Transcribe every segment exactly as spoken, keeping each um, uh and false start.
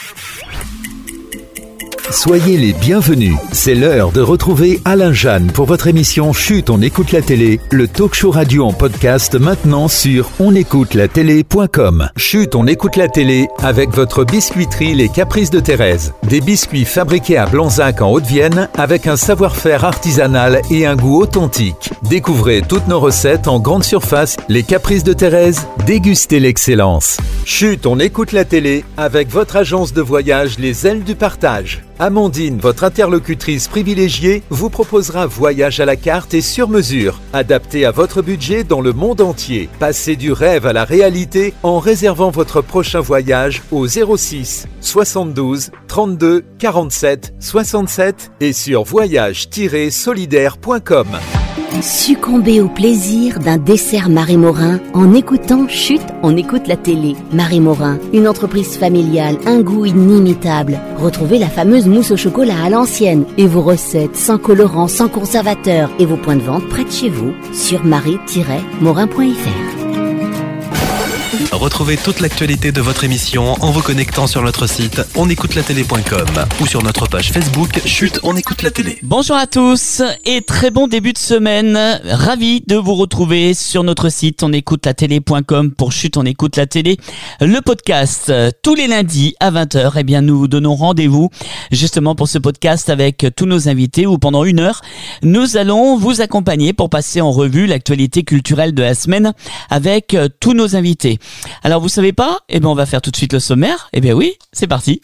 Soyez les bienvenus. C'est l'heure de retrouver Alain Jeanne pour votre émission Chut, on écoute la télé, le talk show radio en podcast maintenant sur on écoute la télé point com. Chut, on écoute la télé avec votre biscuiterie Les Caprices de Thérèse. Des biscuits fabriqués à Blanzac en Haute-Vienne avec un savoir-faire artisanal et un goût authentique. Découvrez toutes nos recettes en grande surface. Les Caprices de Thérèse, dégustez l'excellence. Chut, on écoute la télé avec votre agence de voyage Les Ailes du Partage. Amandine, votre interlocutrice privilégiée, vous proposera voyage à la carte et sur mesure, adapté à votre budget dans le monde entier. Passez du rêve à la réalité en réservant votre prochain voyage au zéro six soixante-douze trente-deux quarante-sept soixante-sept et sur voyage tiret solidaire point com. Succombez au plaisir d'un dessert Marie Morin en écoutant Chut, on écoute la télé. Marie Morin, une entreprise familiale, un goût inimitable. Retrouvez la fameuse mousse au chocolat à l'ancienne et vos recettes sans colorant, sans conservateur et vos points de vente près de chez vous sur marie tiret morin point f r. Retrouvez toute l'actualité de votre émission en vous connectant sur notre site on écoute la télé point com ou sur notre page Facebook Chut, on écoute la télé. Bonjour à tous et très bon début de semaine. Ravi de vous retrouver sur notre site on écoute la télé point com pour Chut, on écoute la télé. Le podcast tous les lundis à vingt heures. Eh bien, nous vous donnons rendez-vous justement pour ce podcast avec tous nos invités où pendant une heure, nous allons vous accompagner pour passer en revue l'actualité culturelle de la semaine avec tous nos invités. Alors vous savez pas? Eh bien on va faire tout de suite le sommaire. Eh bien oui, c'est parti.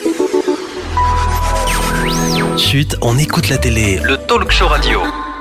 Chut, on écoute la télé, le talk show radio.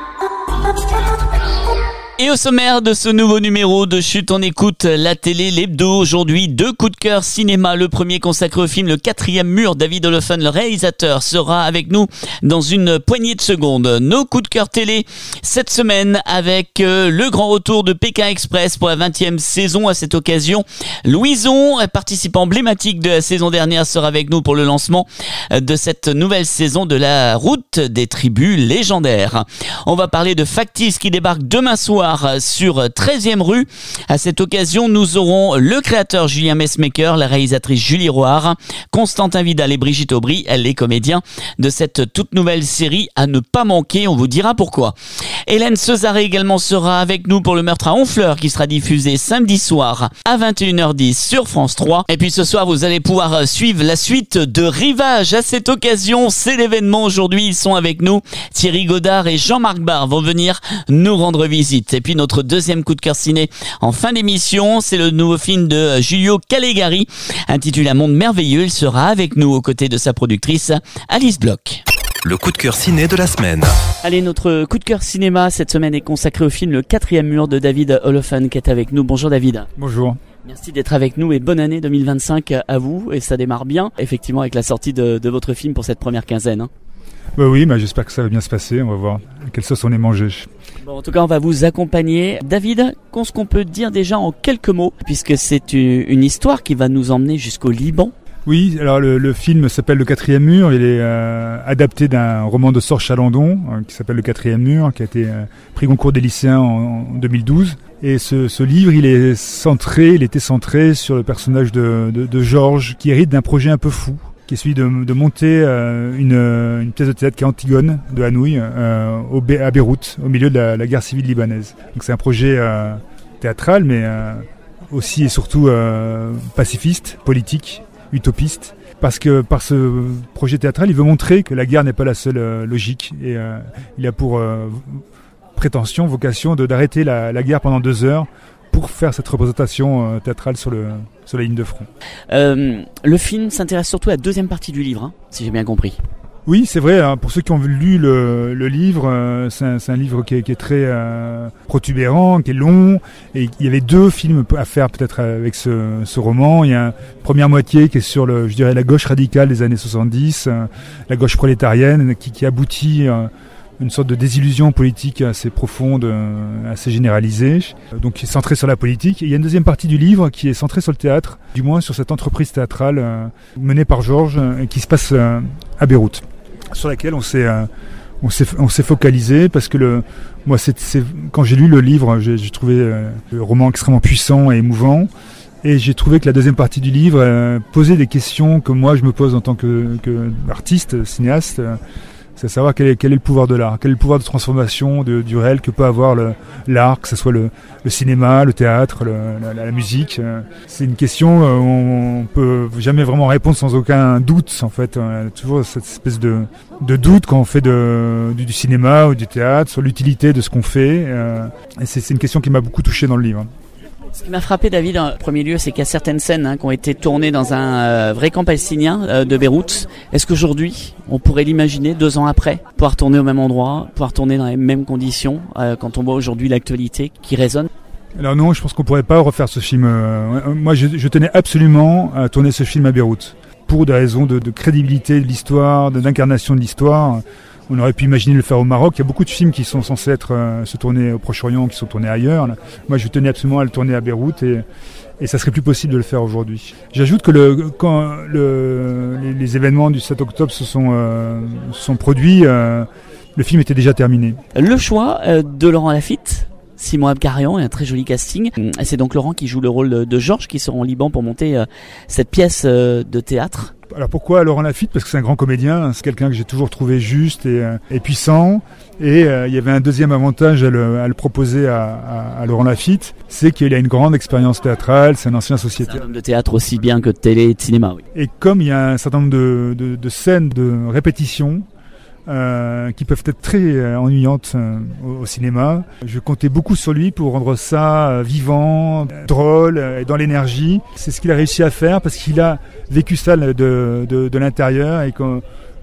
Et au sommaire de ce nouveau numéro de Chut, on écoute la télé, l'hebdo. Aujourd'hui, deux coups de cœur cinéma. Le premier consacré au film Le Quatrième Mur. David Olofen, le réalisateur, sera avec nous dans une poignée de secondes. Nos coups de cœur télé cette semaine avec euh, le grand retour de Pékin Express pour la vingtième saison. À cette occasion, Louison, participant emblématique de la saison dernière, sera avec nous pour le lancement de cette nouvelle saison de la route des tribus légendaires. On va parler de Factice qui débarque demain soir sur treizième rue. À cette occasion, nous aurons le créateur Julien Messmaker, la réalisatrice Julie Roard, Constantin Vidal et Brigitte Aubry, les comédiens de cette toute nouvelle série à ne pas manquer. On vous dira pourquoi. Hélène Cesaré également sera avec nous pour le Meurtre à Honfleur qui sera diffusé samedi soir à vingt et une heures dix sur France trois. Et puis ce soir, vous allez pouvoir suivre la suite de Rivage. À cette occasion, c'est l'événement aujourd'hui. Ils sont avec nous. Thierry Godard et Jean-Marc Barr vont venir nous rendre visite. Et puis notre deuxième coup de cœur ciné en fin d'émission, c'est le nouveau film de Giulio Calegari intitulé Un monde merveilleux. Il sera avec nous aux côtés de sa productrice Alice Bloch. Le coup de cœur ciné de la semaine. Allez, notre coup de cœur cinéma cette semaine est consacré au film Le Quatrième Mur de David Olofen qui est avec nous. Bonjour David. Bonjour. Merci d'être avec nous et bonne année deux mille vingt-cinq à vous. Et ça démarre bien, effectivement, avec la sortie de, de votre film pour cette première quinzaine. Hein. Bah oui, bah j'espère que ça va bien se passer. On va voir à quelle sauce on est mangé. Bon, en tout cas, on va vous accompagner. David, qu'est-ce qu'on peut dire déjà en quelques mots, puisque c'est une histoire qui va nous emmener jusqu'au Liban. Oui, alors le, le film s'appelle Le Quatrième Mur. Il est euh, adapté d'un roman de Sorge Chalandon euh, qui s'appelle Le Quatrième Mur, qui a été euh, pris concours des lycéens en, en deux mille douze. Et ce, ce livre, il est centré, il était centré sur le personnage de, de, de Georges, qui hérite d'un projet un peu fou, qui est celui de, de monter euh, une, une pièce de théâtre qui est Antigone de Hanouï euh, au, à Beyrouth, au milieu de la, la guerre civile libanaise. Donc c'est un projet euh, théâtral, mais euh, aussi et surtout euh, pacifiste, politique, utopiste. Parce que par ce projet théâtral, il veut montrer que la guerre n'est pas la seule euh, logique. Et euh, il a pour euh, prétention, vocation de, d'arrêter la, la guerre pendant deux heures pour faire cette représentation euh, théâtrale sur, le, sur la ligne de front. Euh, le film s'intéresse surtout à la deuxième partie du livre, hein, si j'ai bien compris. Oui, c'est vrai. Hein, pour ceux qui ont lu le, le livre, euh, c'est, un, c'est un livre qui est, qui est très euh, protubérant, qui est long. Et il y avait deux films à faire peut-être avec ce, ce roman. Il y a une première moitié qui est sur le, je dirais, la gauche radicale des années soixante-dix, euh, la gauche prolétarienne, qui, qui aboutit à euh, une sorte de désillusion politique assez profonde, euh, assez généralisée, donc qui est centrée sur la politique. Et il y a une deuxième partie du livre qui est centrée sur le théâtre, du moins sur cette entreprise théâtrale euh, menée par Georges, euh, qui se passe euh, à Beyrouth, sur laquelle on s'est, euh, on s'est, on s'est focalisé, parce que le, moi, c'est, c'est, quand j'ai lu le livre, j'ai, j'ai trouvé euh, le roman extrêmement puissant et émouvant. Et j'ai trouvé que la deuxième partie du livre euh, posait des questions que moi je me pose en tant que, que artiste, cinéaste. Euh, c'est savoir quel est, quel est le pouvoir de l'art, quel est le pouvoir de transformation de, du réel que peut avoir le, l'art, que ce soit le, le cinéma, le théâtre, le, la, la musique. C'est une question où on peut jamais vraiment répondre sans aucun doute, en fait. On a toujours cette espèce de, de doute quand on fait de, du, du cinéma ou du théâtre sur l'utilité de ce qu'on fait. Et c'est, c'est une question qui m'a beaucoup touché dans le livre. Ce qui m'a frappé, David, en premier lieu, c'est qu'il y a certaines scènes hein, qui ont été tournées dans un euh, vrai camp palestinien euh, de Beyrouth. Est-ce qu'aujourd'hui, on pourrait l'imaginer, deux ans après, pouvoir tourner au même endroit, pouvoir tourner dans les mêmes conditions, euh, quand on voit aujourd'hui l'actualité qui résonne? Alors non, je pense qu'on pourrait pas refaire ce film. Euh, moi, je, je tenais absolument à tourner ce film à Beyrouth, pour des raisons de, de crédibilité de l'histoire, de, d'incarnation de l'histoire. On aurait pu imaginer le faire au Maroc. Il y a beaucoup de films qui sont censés être euh, se tourner au Proche-Orient, qui sont tournés ailleurs. Là. Moi, je tenais absolument à le tourner à Beyrouth et, et ça serait plus possible de le faire aujourd'hui. J'ajoute que le, quand le, les, les événements du sept octobre se sont, euh, sont produits, euh, le film était déjà terminé. Le choix euh, de Laurent Lafitte, Simon Abkarian et un très joli casting. C'est donc Laurent qui joue le rôle de Georges, qui sera en Liban pour monter euh, cette pièce euh, de théâtre. Alors pourquoi Laurent Lafitte ? Parce que c'est un grand comédien, c'est quelqu'un que j'ai toujours trouvé juste et, euh, et puissant. Et euh, il y avait un deuxième avantage à le, à le proposer à, à, à Laurent Lafitte, c'est qu'il a une grande expérience théâtrale, c'est un ancien sociétaire. C'est un homme de théâtre aussi bien que de télé et de cinéma, oui. Et comme il y a un certain nombre de, de, de scènes de répétition, Euh, qui peuvent être très euh, ennuyantes euh, au, au cinéma. Je comptais beaucoup sur lui pour rendre ça euh, vivant, drôle euh, et dans l'énergie. C'est ce qu'il a réussi à faire parce qu'il a vécu ça de, de, de l'intérieur et que,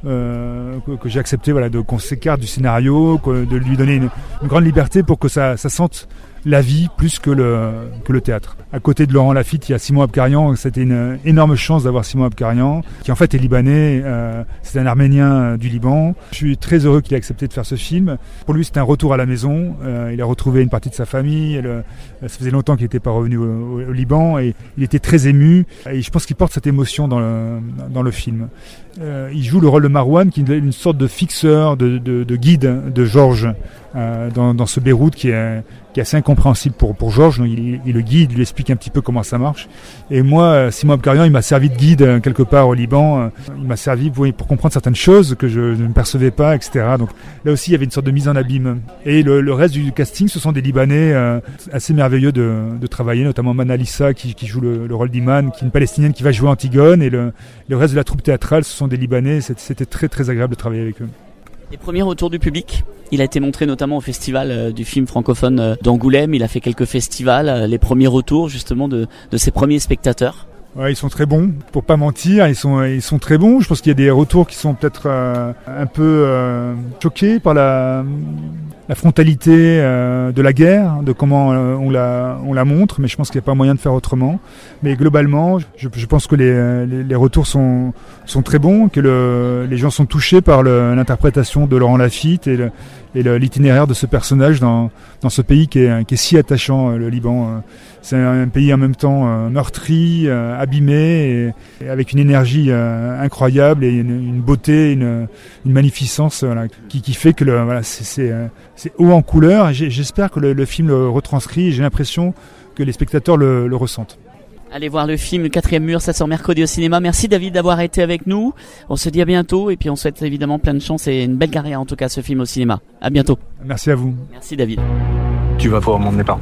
euh, que, que j'ai accepté voilà, de, qu'on s'écarte du scénario, que, de lui donner une, une grande liberté pour que ça, ça sente la vie plus que le, que le théâtre. À côté de Laurent Lafitte, il y a Simon Abkarian. C'était une énorme chance d'avoir Simon Abkarian, qui en fait est libanais. Euh, c'est un Arménien du Liban. Je suis très heureux qu'il ait accepté de faire ce film. Pour lui, c'était un retour à la maison. Euh, il a retrouvé une partie de sa famille. Elle, ça faisait longtemps qu'il n'était pas revenu au, au, au Liban et il était très ému. Et je pense qu'il porte cette émotion dans le, dans le film. Euh, il joue le rôle de Marwan, qui est une sorte de fixeur, de, de, de guide de Georges euh, dans, dans ce Beyrouth qui est qui est assez incompréhensible pour, pour Georges. Il, il le guide, il lui explique un petit peu comment ça marche. Et moi, Simon Abkarian, il m'a servi de guide quelque part au Liban. Il m'a servi pour, pour comprendre certaines choses que je ne percevais pas, et cetera. Donc là aussi, il y avait une sorte de mise en abîme. Et le, le reste du casting, ce sont des Libanais euh, assez merveilleux de, de travailler, notamment Manalissa qui, qui joue le, le rôle d'Iman, qui est une Palestinienne qui va jouer Antigone. Et le, le reste de la troupe théâtrale, ce sont des Libanais. C'était, c'était très très agréable de travailler avec eux. Les premiers retours du public, il a été montré notamment au festival euh, du film francophone euh, d'Angoulême, il a fait quelques festivals, euh, les premiers retours justement de, de ses premiers spectateurs. Ouais, ils sont très bons, pour pas mentir, ils sont ils sont très bons. Je pense qu'il y a des retours qui sont peut-être euh, un peu euh, choqués par la la frontalité euh, de la guerre, de comment euh, on la on la montre, mais je pense qu'il n'y a pas moyen de faire autrement. Mais globalement, je, je pense que les, les les retours sont sont très bons, que le les gens sont touchés par le, l'interprétation de Laurent Lafitte et le, et le, l'itinéraire de ce personnage dans dans ce pays qui est qui est si attachant, le Liban. C'est un pays en même temps euh, meurtri, euh, abîmé, et, et avec une énergie euh, incroyable et une, une beauté, une, une magnificence voilà, qui, qui fait que le, voilà, c'est, c'est, euh, c'est haut en couleur. Et j'espère que le, le film le retranscrit et j'ai l'impression que les spectateurs le, le ressentent. Allez voir le film Le Quatrième Mur, ça sort mercredi au cinéma. Merci David d'avoir été avec nous. On se dit à bientôt et puis on souhaite évidemment plein de chance et une belle carrière en tout cas ce film au cinéma. À bientôt. Merci à vous. Merci David. Tu vas pouvoir m'emmener partout ?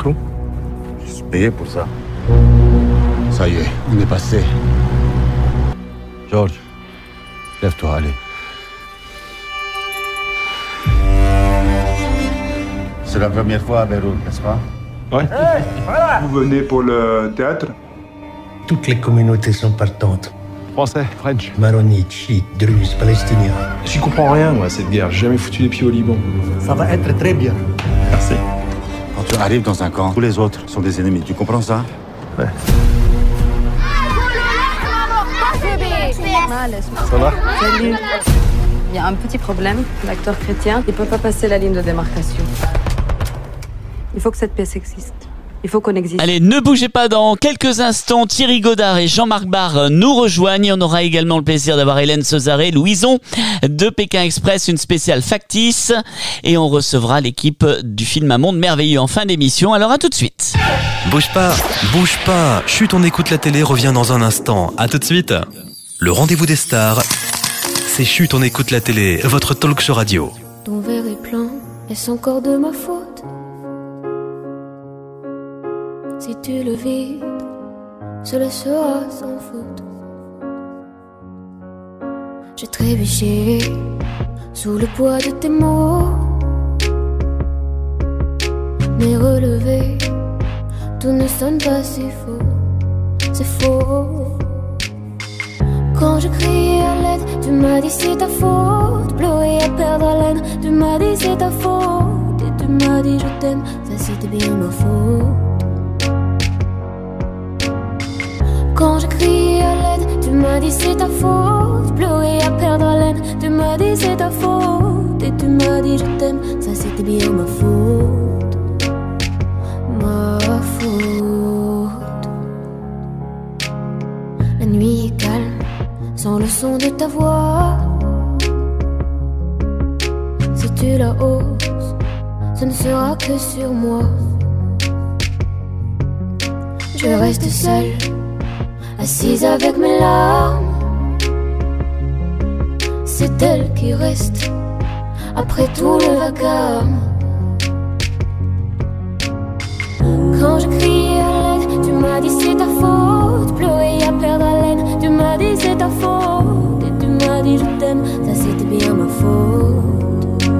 Je suis payé pour ça. Ça y est, on est passé. Georges, lève-toi, allez. C'est la première fois à Beyrouth, n'est-ce pas ? Ouais. Hey, voilà. Vous venez pour le théâtre ? Toutes les communautés sont partantes. Français, French. Maronites, chiites, druzes, palestiniens. J'y comprends rien, moi, à cette guerre. J'ai jamais foutu les pieds au Liban. Ça va être très bien. Merci. Quand tu arrives dans un camp, tous les autres sont des ennemis. Tu comprends ça ? Ouais. Ça va ? Salut. Il y a un petit problème. L'acteur chrétien, il peut pas passer la ligne de démarcation. Il faut que cette pièce existe. Il faut qu'on existe. Allez, ne bougez pas, dans quelques instants, Thierry Godard et Jean-Marc Barr nous rejoignent. On aura également le plaisir d'avoir Hélène Cesaré, Louison de Pékin Express, une spéciale factice. Et on recevra l'équipe du film Un monde merveilleux en fin d'émission. Alors à tout de suite. Bouge pas, bouge pas. Chut, on écoute la télé, revient dans un instant. À tout de suite. Le rendez-vous des stars, c'est Chut, on écoute la télé, votre talk show radio. Ton verre est plein, est-ce encore de ma faute? Si tu le vides, cela sera sans faute. J'ai trébuché sous le poids de tes mots, mais relevé, tout ne sonne pas si faux, c'est faux. Quand je criais à l'aide, tu m'as dit c'est ta faute. Pleurer à perdre haleine, tu m'as dit c'est ta faute. Et tu m'as dit je t'aime, ça c'était bien ma faute. Quand je criais à l'aide, tu m'as dit c'est ta faute. Pleurer à perdre haleine, tu m'as dit c'est ta faute. Et tu m'as dit je t'aime, ça c'était bien ma faute. Ma faute. La nuit est calme, sans le son de ta voix. Si tu la hausses, ce ne sera que sur moi. Je reste seule, assise avec mes larmes. C'est elle qui reste après tout le vacarme. Quand je criais à l'aide, tu m'as dit c'est ta faute. Pleurer à perdre haleine, tu m'as dit c'est ta faute. Et tu m'as dit je t'aime, ça c'était bien ma faute.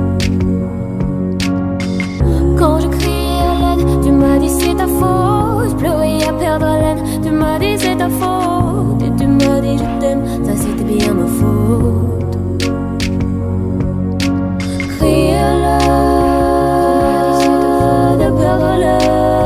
Quand je criais à l'aide, tu m'as dit c'est ta faute. Pleurer à perdre haleine, tu m'as dit c'est ta faute. Et tu m'as dit je t'aime, ça c'était bien ma faute. Crier à l'aide, de perdre haleine.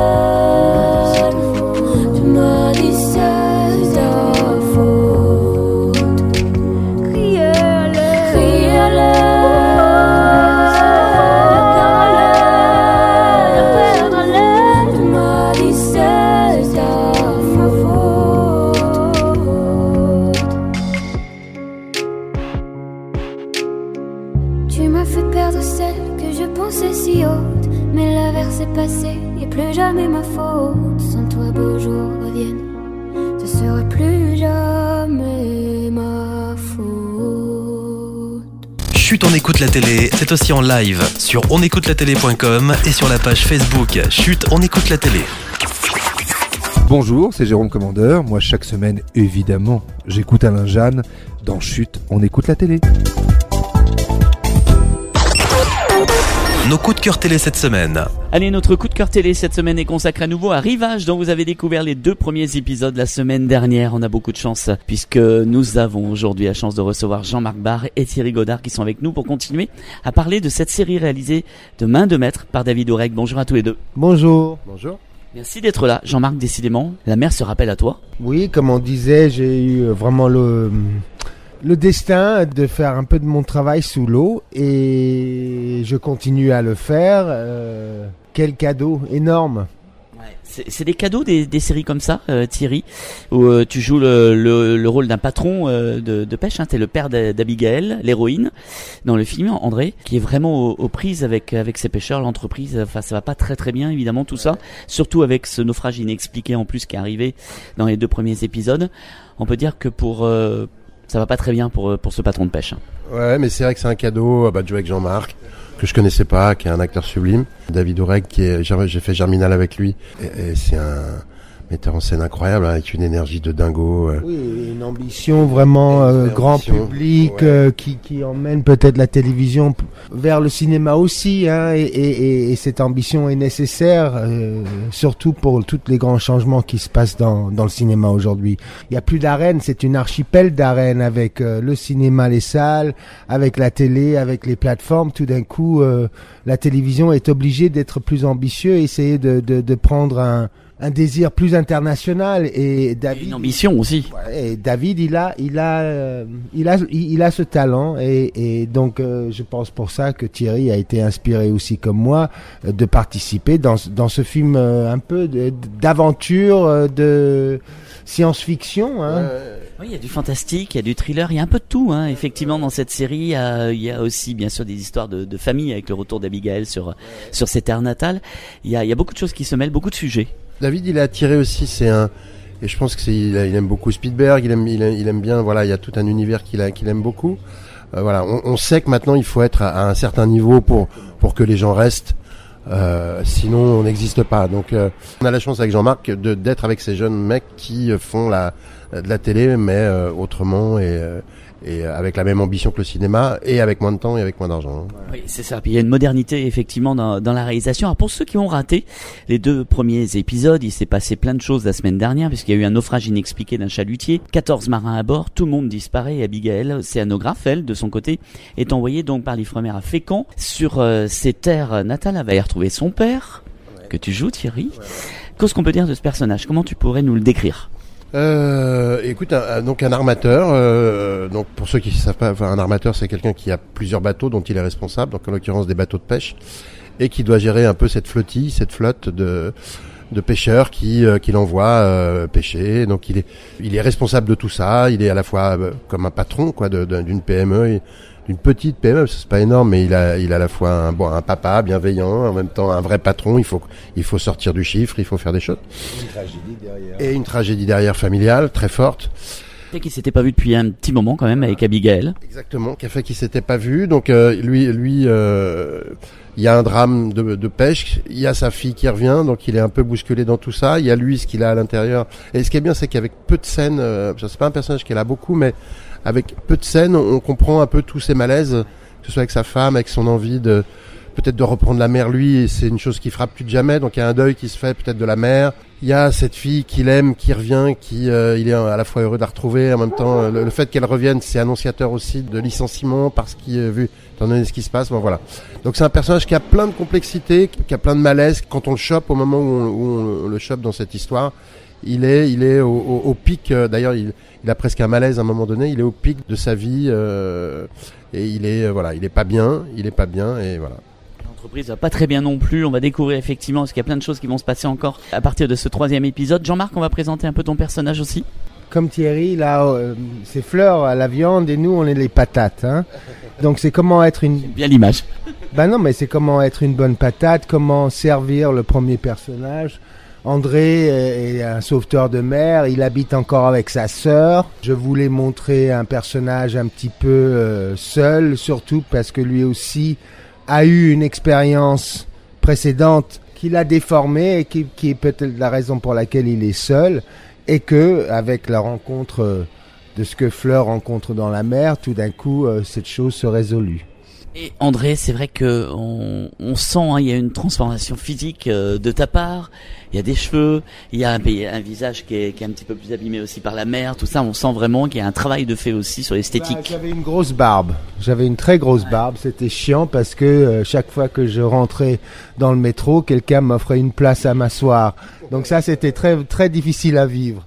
Passé et plus jamais ma faute. Sans toi beaux jours reviennent, ce sera plus jamais ma faute. Chut, on écoute la télé, c'est aussi en live sur on écoute la télé point com et sur la page Facebook Chut, on écoute la télé. Bonjour, c'est Jérôme Commandeur. Moi, chaque semaine, évidemment, j'écoute Alain Jeanne dans Chut, on écoute la télé. Nos coups de cœur télé cette semaine. Allez, notre coup de cœur télé cette semaine est consacré à nouveau à Rivage, dont vous avez découvert les deux premiers épisodes la semaine dernière. On a beaucoup de chance puisque nous avons aujourd'hui la chance de recevoir Jean-Marc Barr et Thierry Godard qui sont avec nous pour continuer à parler de cette série réalisée de main de maître par David Oureg. Bonjour à tous les deux. Bonjour. Bonjour. Merci d'être là. Jean-Marc, décidément, la mer se rappelle à toi. Oui, comme on disait, j'ai eu vraiment le... le destin de faire un peu de mon travail sous l'eau et je continue à le faire. Euh, quel cadeau énorme. Ouais, c'est, c'est des cadeaux des, des séries comme ça, euh, Thierry, où euh, tu joues le, le, le rôle d'un patron euh, de, de pêche. Hein, t'es le père d'Abigail, l'héroïne, dans le film, André, qui est vraiment aux, aux prises avec, avec ses pêcheurs, l'entreprise. Enfin, ça va pas très très bien, évidemment, tout ça. Surtout avec ce naufrage inexpliqué en plus qui est arrivé dans les deux premiers épisodes. On peut dire que pour... Euh, ça va pas très bien pour, pour ce patron de pêche. Ouais, mais c'est vrai que c'est un cadeau bah, de jouer avec Jean-Marc, que je connaissais pas, qui est un acteur sublime. David Oureg, qui est, j'ai fait Germinal avec lui, et, et c'est un metteur en scène incroyable, avec une énergie de dingo. Euh. Oui, une ambition vraiment euh, une grand ambition, public, ouais. euh, qui, qui emmène peut-être la télévision vers le cinéma aussi, hein, et, et, et cette ambition est nécessaire, euh, surtout pour tous les grands changements qui se passent dans, dans le cinéma aujourd'hui. Il n'y a plus d'arènes, c'est une archipel d'arènes avec euh, le cinéma, les salles, avec la télé, avec les plateformes. Tout d'un coup, euh, la télévision est obligée d'être plus ambitieux, essayer de, de, de prendre un un désir plus international et David. Une ambition aussi. Ouais, et David, il a, il a, euh, il a, il, il a ce talent et, et donc euh, je pense pour ça que Thierry a été inspiré aussi comme moi euh, de participer dans dans ce film euh, un peu de, d'aventure, euh, de science-fiction. Hein. Euh... Oui, il y a du fantastique, il y a du thriller, il y a un peu de tout. Hein. Effectivement, dans cette série, il y a, il y a aussi bien sûr des histoires de, de famille avec le retour d'Abigail sur ouais. sur ses terres natales. Il y a, il y a beaucoup de choses qui se mêlent, beaucoup de sujets. David, il est attiré aussi, c'est un, et je pense que c'est, il, il aime beaucoup Spielberg, il aime, il aime, il aime bien, voilà, il y a tout un univers qu'il a, qu'il aime beaucoup. Euh, voilà, on, on sait que maintenant il faut être à, à un certain niveau pour pour que les gens restent. Euh, sinon, on n'existe pas. Donc, euh, on a la chance avec Jean-Marc de d'être avec ces jeunes mecs qui font la de la télé, mais euh, autrement et euh, et avec la même ambition que le cinéma, et avec moins de temps et avec moins d'argent. Oui, c'est ça. Puis il y a une modernité effectivement dans, dans la réalisation. Alors pour ceux qui ont raté les deux premiers épisodes, il s'est passé plein de choses la semaine dernière, puisqu'il y a eu un naufrage inexpliqué d'un chalutier, quatorze marins à bord, tout le monde disparaît, et Abigail, océanographe, elle, de son côté, est envoyée donc par l'Ifremer à Fécamp, sur euh, ses terres natales. Elle va y retrouver son père, ouais. que tu joues, Thierry. Ouais, ouais. Qu'est-ce qu'on peut dire de ce personnage? Comment tu pourrais nous le décrire? Euh, écoute, un, donc un armateur. Euh, donc pour ceux qui ne savent pas, enfin, un armateur, c'est quelqu'un qui a plusieurs bateaux dont il est responsable. Donc en l'occurrence des bateaux de pêche, et qui doit gérer un peu cette flottille, cette flotte de de pêcheurs qui euh, qu'il envoie euh, pêcher. Donc il est il est responsable de tout ça. Il est à la fois euh, comme un patron quoi de, de, d'une P M E. Et, d'une petite P M E, c'est pas énorme, mais il a, il a à la fois un, bon, un papa bienveillant, en même temps un vrai patron. Il faut, il faut sortir du chiffre, il faut faire des choses. Une tragédie derrière. Et une tragédie derrière familiale, très forte. Et qui s'était pas vu depuis un petit moment quand même avec Abigail. Exactement, qui a fait qu'il s'était pas vu. Donc euh, lui, lui, euh, il y a un drame de, de pêche. Il y a sa fille qui revient, donc il est un peu bousculé dans tout ça. Il y a lui, ce qu'il a à l'intérieur. Et ce qui est bien, c'est qu'avec peu de scènes, euh, c'est pas un personnage qui est là beaucoup, mais avec peu de scènes, on comprend un peu tous ses malaises, que ce soit avec sa femme, avec son envie de peut-être de reprendre la mer lui, et c'est une chose qui frappe plus de jamais. Donc il y a un deuil qui se fait peut-être de la mer. Il y a cette fille qu'il aime, qui revient, qui euh, il est à la fois heureux de la retrouver. En même temps, le, le fait qu'elle revienne, c'est annonciateur aussi de licenciement parce qu'il a vu, étant donné ce qui se passe. Bon voilà. Donc c'est un personnage qui a plein de complexité, qui a plein de malaise. Quand on le chope, au moment où on, où on le chope dans cette histoire, il est, il est au, au, au pic. Euh, d'ailleurs, il, il a presque un malaise à un moment donné. Il est au pic de sa vie euh, et il est, euh, voilà, il est pas bien. Il est pas bien et voilà. L'entreprise va pas très bien non plus. On va découvrir effectivement parce qu'il y a plein de choses qui vont se passer encore à partir de ce troisième épisode. Jean-Marc, on va présenter un peu ton personnage aussi. Comme Thierry, là, euh, c'est Fleur à la viande et nous, on est les patates. Hein. Donc c'est comment être une. Bien l'image. Ben non, mais c'est comment être une bonne patate, comment servir le premier personnage. André est un sauveteur de mer, il habite encore avec sa sœur. Je voulais montrer un personnage un petit peu euh, seul, surtout parce que lui aussi a eu une expérience précédente qui l'a déformé et qui, qui est peut-être la raison pour laquelle il est seul. Et que, avec la rencontre de ce que Fleur rencontre dans la mer, tout d'un coup, euh, cette chose se résolut. Et André, c'est vrai que on, on sent, hein, il y a une transformation physique euh, de ta part. Il y a des cheveux, il y a un, un visage qui est, qui est un petit peu plus abîmé aussi par la mer. Tout ça, on sent vraiment qu'il y a un travail de fait aussi sur l'esthétique. Bah, j'avais une grosse barbe. J'avais une très grosse barbe. C'était chiant parce que euh, chaque fois que je rentrais dans le métro, quelqu'un m'offrait une place à m'asseoir. Donc ça, c'était très très difficile à vivre.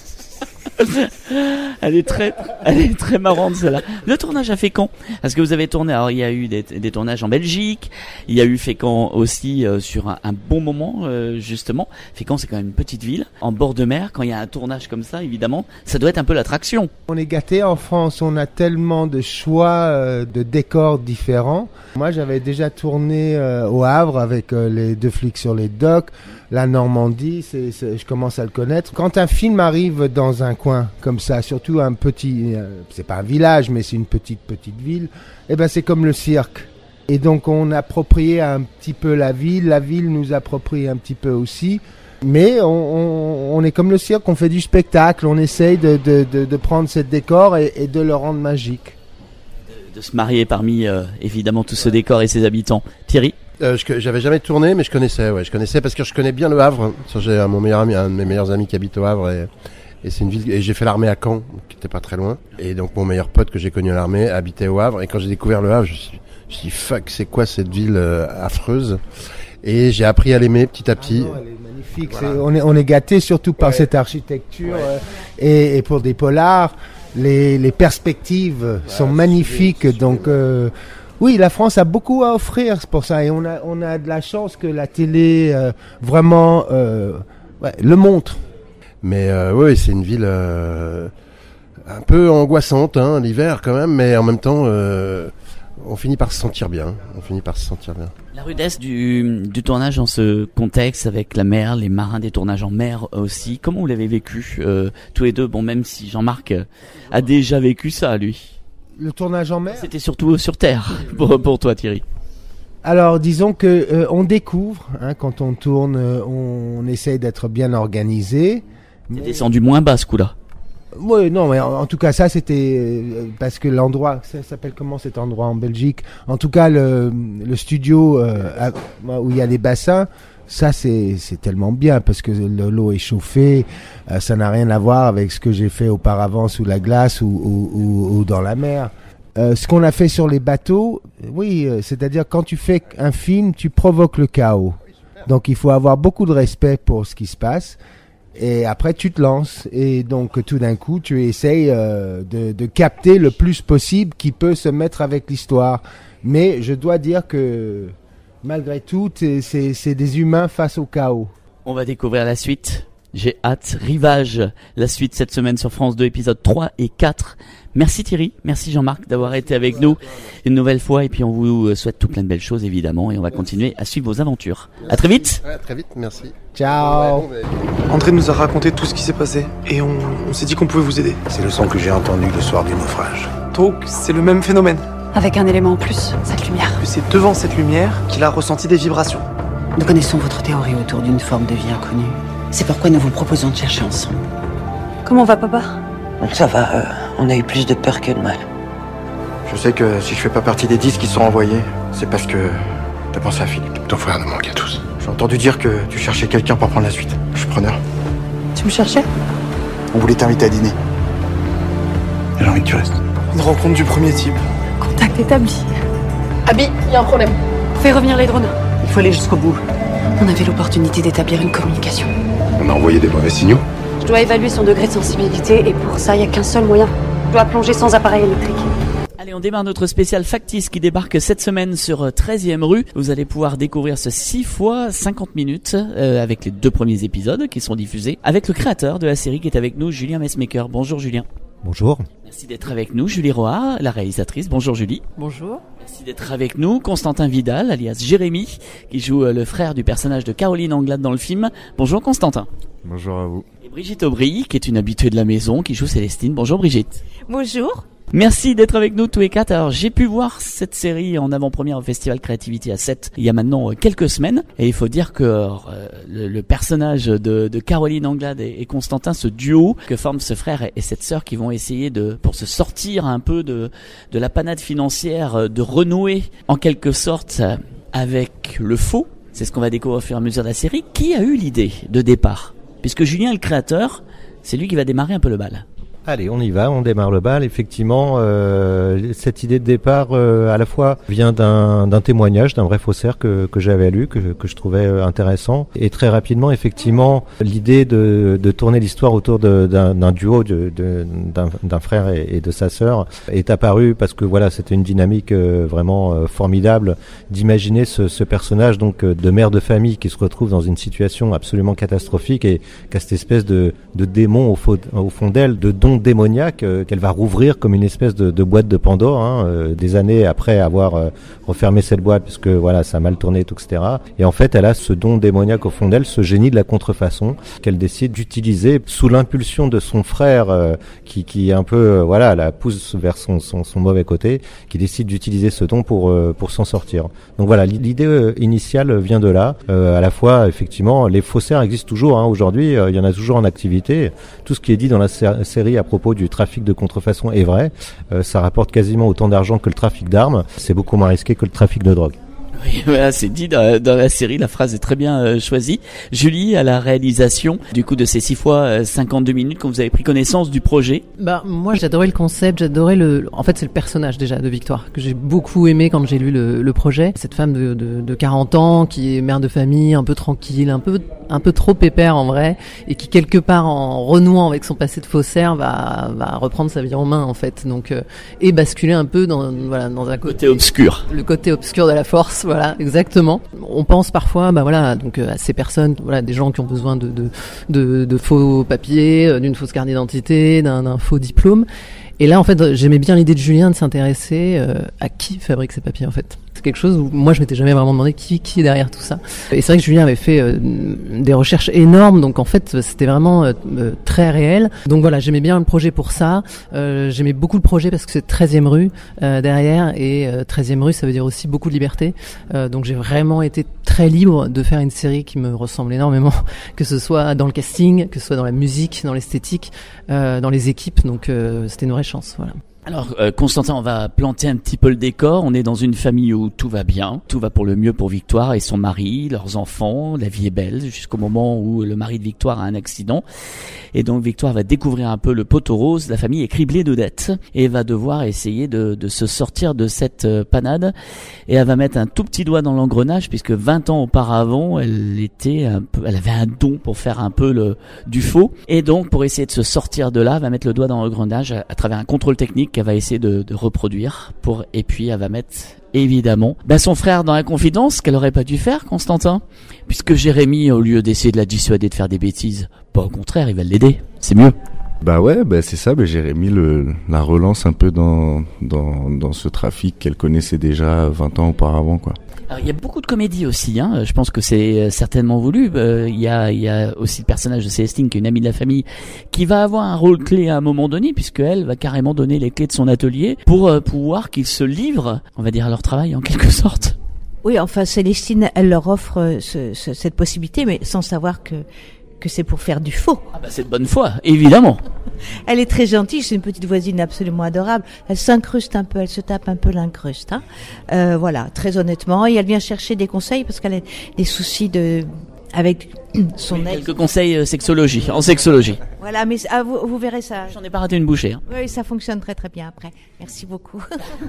elle est très, elle est très marrante celle-là. Le tournage à Fécamp, parce que vous avez tourné. Alors il y a eu des, des tournages en Belgique, il y a eu Fécamp aussi euh, sur un, un bon moment euh, justement. Fécamp c'est quand même une petite ville en bord de mer. Quand il y a un tournage comme ça, évidemment, ça doit être un peu l'attraction. On est gâtés en France, on a tellement de choix euh, de décors différents. Moi j'avais déjà tourné euh, au Havre avec euh, les deux flics sur les docks. La Normandie, c'est, c'est, je commence à le connaître. Quand un film arrive dans un coin comme ça, surtout un petit, euh, c'est pas un village, mais c'est une petite petite ville, eh ben c'est comme le cirque. Et donc on approprie un petit peu la ville, la ville nous approprie un petit peu aussi. Mais on, on, on est comme le cirque, on fait du spectacle, on essaye de, de, de, de prendre ce décor et, et de le rendre magique. De, de se marier parmi euh, évidemment tout ce décor et ses habitants. Thierry? Euh, je, j'avais jamais tourné, mais je connaissais, ouais, je connaissais parce que je connais bien le Havre. J'ai un, mon meilleur ami, un de mes meilleurs amis qui habite au Havre et, et c'est une ville, et j'ai fait l'armée à Caen, qui était pas très loin. Et donc mon meilleur pote que j'ai connu à l'armée habitait au Havre. Et quand j'ai découvert le Havre, je me suis, je me suis dit fuck, c'est quoi cette ville euh, affreuse? Et j'ai appris à l'aimer petit à petit. Ah non, elle est magnifique. Voilà. C'est, on est on est gâté surtout par ouais. cette architecture ouais. euh, et, et pour des polars, les les perspectives voilà, sont magnifiques. Sujet, donc sujet. Euh, oui, la France a beaucoup à offrir pour ça et on a on a de la chance que la télé euh, vraiment euh, ouais, le montre. Mais euh, oui, c'est une ville euh, un peu angoissante, hein, l'hiver quand même, mais en même temps, euh, on finit par se sentir bien. On finit par se sentir bien. La rudesse du, du tournage dans ce contexte avec la mer, les marins des tournages en mer aussi. Comment vous l'avez vécu euh, tous les deux? Bon, même si Jean-Marc a déjà vécu ça, lui. Le tournage en mer? C'était surtout sur terre pour, pour toi, Thierry. Alors, disons que euh, on découvre, hein, quand on tourne, euh, on, on essaye d'être bien organisé. C'est mais... descendu moins bas ce coup-là. Oui, non, mais en, en tout cas, ça c'était euh, parce que l'endroit, ça s'appelle comment cet endroit en Belgique? En tout cas, le, le studio euh, à, où il y a les bassins. Ça, c'est, c'est tellement bien parce que le, l'eau est chauffée. Euh, ça n'a rien à voir avec ce que j'ai fait auparavant sous la glace ou, ou, ou, ou dans la mer. Euh, ce qu'on a fait sur les bateaux, oui, euh, c'est-à-dire quand tu fais un film, tu provoques le chaos. Donc, il faut avoir beaucoup de respect pour ce qui se passe. Et après, tu te lances. Et donc, tout d'un coup, tu essayes euh, de, de capter le plus possible qui peut se mettre avec l'histoire. Mais je dois dire que... malgré tout, c'est, c'est, c'est des humains face au chaos. On va découvrir la suite. J'ai hâte. Rivage, la suite cette semaine sur France deux, épisodes trois et quatre. Merci Thierry, merci Jean-Marc d'avoir été avec nous une nouvelle fois. Et puis on vous souhaite tout plein de belles choses évidemment. Et on va continuer à suivre vos aventures. À très vite. Ouais, très vite, merci. Ciao. Ouais, bon, André nous a raconté tout ce qui s'est passé. Et on, on s'est dit qu'on pouvait vous aider. C'est le son que j'ai entendu le soir du naufrage. Donc c'est le même phénomène. Avec un élément en plus, cette lumière. C'est devant cette lumière qu'il a ressenti des vibrations. Nous connaissons votre théorie autour d'une forme de vie inconnue. C'est pourquoi nous vous proposons de chercher ensemble. Comment va papa? Ça va, euh, on a eu plus de peur que de mal. Je sais que si je fais pas partie des dix qui sont envoyés, c'est parce que t'as pensé à Philippe. Ton frère nous manque à tous. J'ai entendu dire que tu cherchais quelqu'un pour prendre la suite. Je suis preneur. Tu me cherchais? On voulait t'inviter à dîner. J'ai envie que tu restes. Une rencontre du premier type. Contact établi. Abby, il y a un problème. Fais revenir les drones. Il faut aller jusqu'au bout. On avait l'opportunité d'établir une communication. On a envoyé des mauvais signaux. Je dois évaluer son degré de sensibilité et pour ça, il n'y a qu'un seul moyen. Je dois plonger sans appareil électrique. Allez, on démarre notre spécial factice qui débarque cette semaine sur treizième rue. Vous allez pouvoir découvrir ce six fois cinquante minutes euh, avec les deux premiers épisodes qui sont diffusés avec le créateur de la série qui est avec nous, Julien Messmaker. Bonjour Julien. Bonjour. Merci d'être avec nous, Julie Roard, la réalisatrice. Bonjour Julie. Bonjour. Merci d'être avec nous, Constantin Vidal, alias Jérémy, qui joue le frère du personnage de Caroline Anglade dans le film. Bonjour Constantin. Bonjour à vous. Et Brigitte Aubry, qui est une habituée de la maison, qui joue Célestine. Bonjour Brigitte. Bonjour. Merci d'être avec nous tous les quatre. Alors j'ai pu voir cette série en avant-première au Festival Creativity à Sète il y a maintenant quelques semaines et il faut dire que euh, le, le personnage de, de Caroline Anglade et, et Constantin, ce duo que forment ce frère et, et cette sœur qui vont essayer de, pour se sortir un peu de, de la panade financière, de renouer en quelque sorte avec le faux. C'est ce qu'on va découvrir au fur et à mesure de la série. Qui a eu l'idée de départ? Puisque Julien est le créateur, c'est lui qui va démarrer un peu le bal. Allez, on y va, on démarre le bal. Effectivement, euh, cette idée de départ, euh, à la fois vient d'un, d'un témoignage d'un vrai faussaire que, que j'avais lu, que, que je trouvais intéressant. Et très rapidement, effectivement, l'idée de, de tourner l'histoire autour de, d'un, d'un duo de, de, d'un, d'un frère et, et de sa sœur est apparue parce que voilà, c'était une dynamique euh, vraiment euh, formidable d'imaginer ce, ce personnage donc euh, de mère de famille qui se retrouve dans une situation absolument catastrophique et qui a cette espèce de, de démon au, faux, au fond d'elle, de don démoniaque euh, qu'elle va rouvrir comme une espèce de, de boîte de Pandore hein, euh, des années après avoir euh, refermé cette boîte puisque voilà ça a mal tourné tout et cetera. Et en fait elle a ce don démoniaque au fond d'elle, ce génie de la contrefaçon qu'elle décide d'utiliser sous l'impulsion de son frère euh, qui, qui un peu euh, voilà la pousse vers son, son, son mauvais côté, qui décide d'utiliser ce don pour euh, pour s'en sortir. Donc voilà, l'idée euh, initiale vient de là. Euh, à la fois effectivement les faussaires existent toujours hein, aujourd'hui, euh, il y en a toujours en activité. Tout ce qui est dit dans la sé- série à propos du trafic de contrefaçon est vrai. Euh, ça rapporte quasiment autant d'argent que le trafic d'armes. C'est beaucoup moins risqué que le trafic de drogue. Oui, voilà, c'est dit dans, dans la série, la phrase est très bien euh, choisie. Julie, à la réalisation, du coup, de ces six fois euh, cinquante-deux minutes, quand vous avez pris connaissance du projet. Bah, moi, j'adorais le concept, j'adorais le, en fait, c'est le personnage, déjà, de Victoire, que j'ai beaucoup aimé quand j'ai lu le, le projet. Cette femme de, de, de quarante ans, qui est mère de famille, un peu tranquille, un peu, un peu trop pépère, en vrai, et qui, quelque part, en renouant avec son passé de faussaire, va, va reprendre sa vie en main, en fait. Donc, euh, et basculer un peu dans, voilà, dans un côté, côté obscur. Le côté obscur de la force. Voilà, exactement. On pense parfois, bah voilà, donc euh, à ces personnes, voilà, des gens qui ont besoin de de de, de faux papiers, euh, d'une fausse carte d'identité, d'un, d'un faux diplôme. Et là, en fait, j'aimais bien l'idée de Julien de s'intéresser euh, à qui fabrique ces papiers, en fait. C'est quelque chose où moi, je m'étais jamais vraiment demandé qui qui est derrière tout ça. Et c'est vrai que Julien avait fait euh, des recherches énormes, donc en fait, c'était vraiment euh, très réel. Donc voilà, j'aimais bien le projet pour ça. Euh, j'aimais beaucoup le projet parce que c'est treizième rue euh, derrière, et euh, treizième rue, ça veut dire aussi beaucoup de liberté. Euh, donc j'ai vraiment été très libre de faire une série qui me ressemble énormément, que ce soit dans le casting, que ce soit dans la musique, dans l'esthétique, euh, dans les équipes. Donc euh, c'était une vraie chance, voilà. Alors, euh, Constantin, on va planter un petit peu le décor. On est dans une famille où tout va bien, tout va pour le mieux pour Victoire et son mari, leurs enfants. La vie est belle jusqu'au moment où le mari de Victoire a un accident. Et donc, Victoire va découvrir un peu le poteau rose. La famille est criblée de dettes et va devoir essayer de, de se sortir de cette euh, panade. Et elle va mettre un tout petit doigt dans l'engrenage, puisque vingt ans auparavant, elle était un peu, elle avait un don pour faire un peu le, du faux. Et donc, pour essayer de se sortir de là, elle va mettre le doigt dans l'engrenage à, à travers un contrôle technique qu'elle va essayer de, de reproduire pour, et puis elle va mettre évidemment bah, son frère dans la confidence qu'elle aurait pas dû faire, Constantin, puisque Jérémy, au lieu d'essayer de la dissuader de faire des bêtises, pas au contraire, il va l'aider, c'est mieux. Bah ouais, bah c'est ça, bah Jérémy le, la relance un peu dans, dans, dans ce trafic qu'elle connaissait déjà vingt ans auparavant, quoi. Alors, il y a beaucoup de comédie aussi, hein. Je pense que c'est certainement voulu. Euh, il y a, il y a aussi le personnage de Célestine, qui est une amie de la famille, qui va avoir un rôle clé à un moment donné, puisque elle va carrément donner les clés de son atelier pour euh, pouvoir qu'ils se livrent, on va dire, à leur travail en quelque sorte. Oui, enfin, Célestine, elle leur offre ce, ce, cette possibilité, mais sans savoir que que c'est pour faire du faux. Ah bah c'est de bonne foi, évidemment. Elle est très gentille, c'est une petite voisine absolument adorable. Elle s'incruste un peu, elle se tape un peu l'incruste. Hein. Euh, voilà, très honnêtement. Et elle vient chercher des conseils parce qu'elle a des soucis de avec son oui, ex. Quelques conseils euh, sexologie, en sexologie. Voilà, mais ah, vous, vous verrez ça. J'en ai pas raté une bouchée. Hein. Oui, ça fonctionne très très bien après. Merci beaucoup.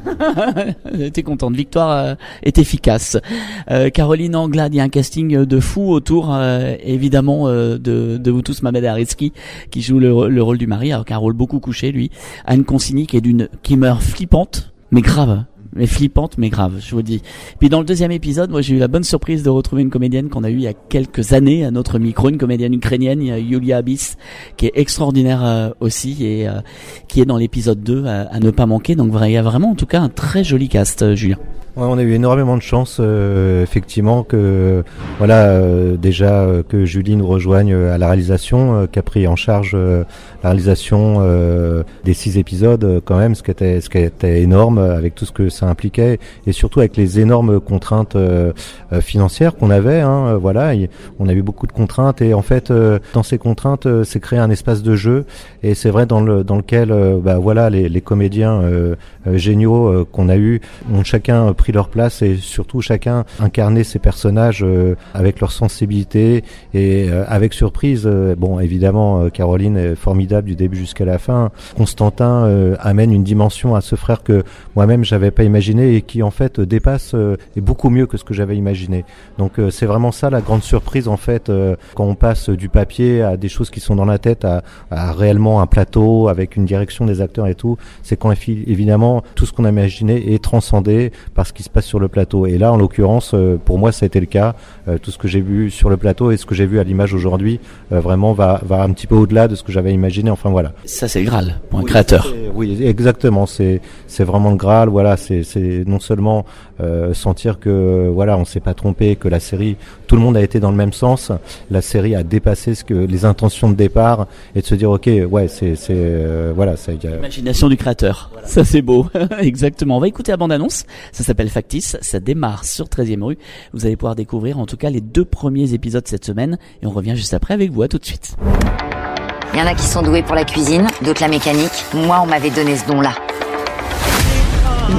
T'es contente. Victoire euh, est efficace. Euh, Caroline Anglade, il y a un casting de fou autour, euh, évidemment, euh, de, de vous tous, Mohamed Hariski, qui joue le, le rôle du mari, alors qu'un rôle beaucoup couché, lui. Anne Consigny, qui est d'une, qui meurt flippante, mais grave. Mais flippante, mais grave, je vous dis. Puis dans le deuxième épisode, moi j'ai eu la bonne surprise de retrouver une comédienne qu'on a eue il y a quelques années à notre micro, une comédienne ukrainienne, Yulia Abyss, qui est extraordinaire euh, aussi et euh, qui est dans l'épisode deux à, à ne pas manquer. Donc il y a vraiment en tout cas un très joli cast, euh, Julien. Ouais, on a eu énormément de chance, euh, effectivement, que voilà, euh, déjà euh, que Julie nous rejoigne à la réalisation, euh, qui a pris en charge euh, la réalisation euh, des six épisodes, euh, quand même, ce qui était, ce qui était énorme avec tout ce que ça impliquait et surtout avec les énormes contraintes euh, euh, financières qu'on avait. Hein, euh, voilà, y, on a eu beaucoup de contraintes et en fait, euh, dans ces contraintes, euh, c'est créé un espace de jeu et c'est vrai dans le dans lequel, euh, bah voilà, les, les comédiens euh, euh, géniaux euh, qu'on a eu ont chacun pris leur place et surtout chacun incarné ses personnages euh, avec leur sensibilité et euh, avec surprise. Euh, bon, évidemment, euh, Caroline est formidable du début jusqu'à la fin. Constantin euh, amène une dimension à ce frère que moi-même j'avais pas imaginé et qui en fait dépasse euh, et beaucoup mieux que ce que j'avais imaginé. Donc euh, c'est vraiment ça la grande surprise en fait euh, quand on passe du papier à des choses qui sont dans la tête à, à réellement un plateau avec une direction des acteurs et tout. C'est quand évidemment tout ce qu'on a imaginé est transcendé par ce qui se passe sur le plateau. Et là, en l'occurrence, euh, pour moi, ça a été le cas. Euh, tout ce que j'ai vu sur le plateau et ce que j'ai vu à l'image aujourd'hui, euh, vraiment va, va un petit peu au-delà de ce que j'avais imaginé. Enfin voilà. Ça, c'est le Graal pour un oui, créateur. Oui, exactement. C'est, c'est vraiment le Graal. Voilà, c'est, c'est non seulement euh, sentir que voilà, on s'est pas trompé, que la série, tout le monde a été dans le même sens. La série a dépassé ce que les intentions de départ et de se dire, ok, ouais, c'est, c'est euh, voilà, ça. Y a... L'imagination du créateur. Voilà. Ça, c'est beau. Exactement. On va écouter la bande-annonce. Ça s'appelle Factice, ça démarre sur treizième rue. Vous allez pouvoir découvrir en tout cas les deux premiers épisodes cette semaine et on revient juste après avec vous. À tout de suite. Il y en a qui sont doués pour la cuisine, d'autres la mécanique. Moi, on m'avait donné ce don-là.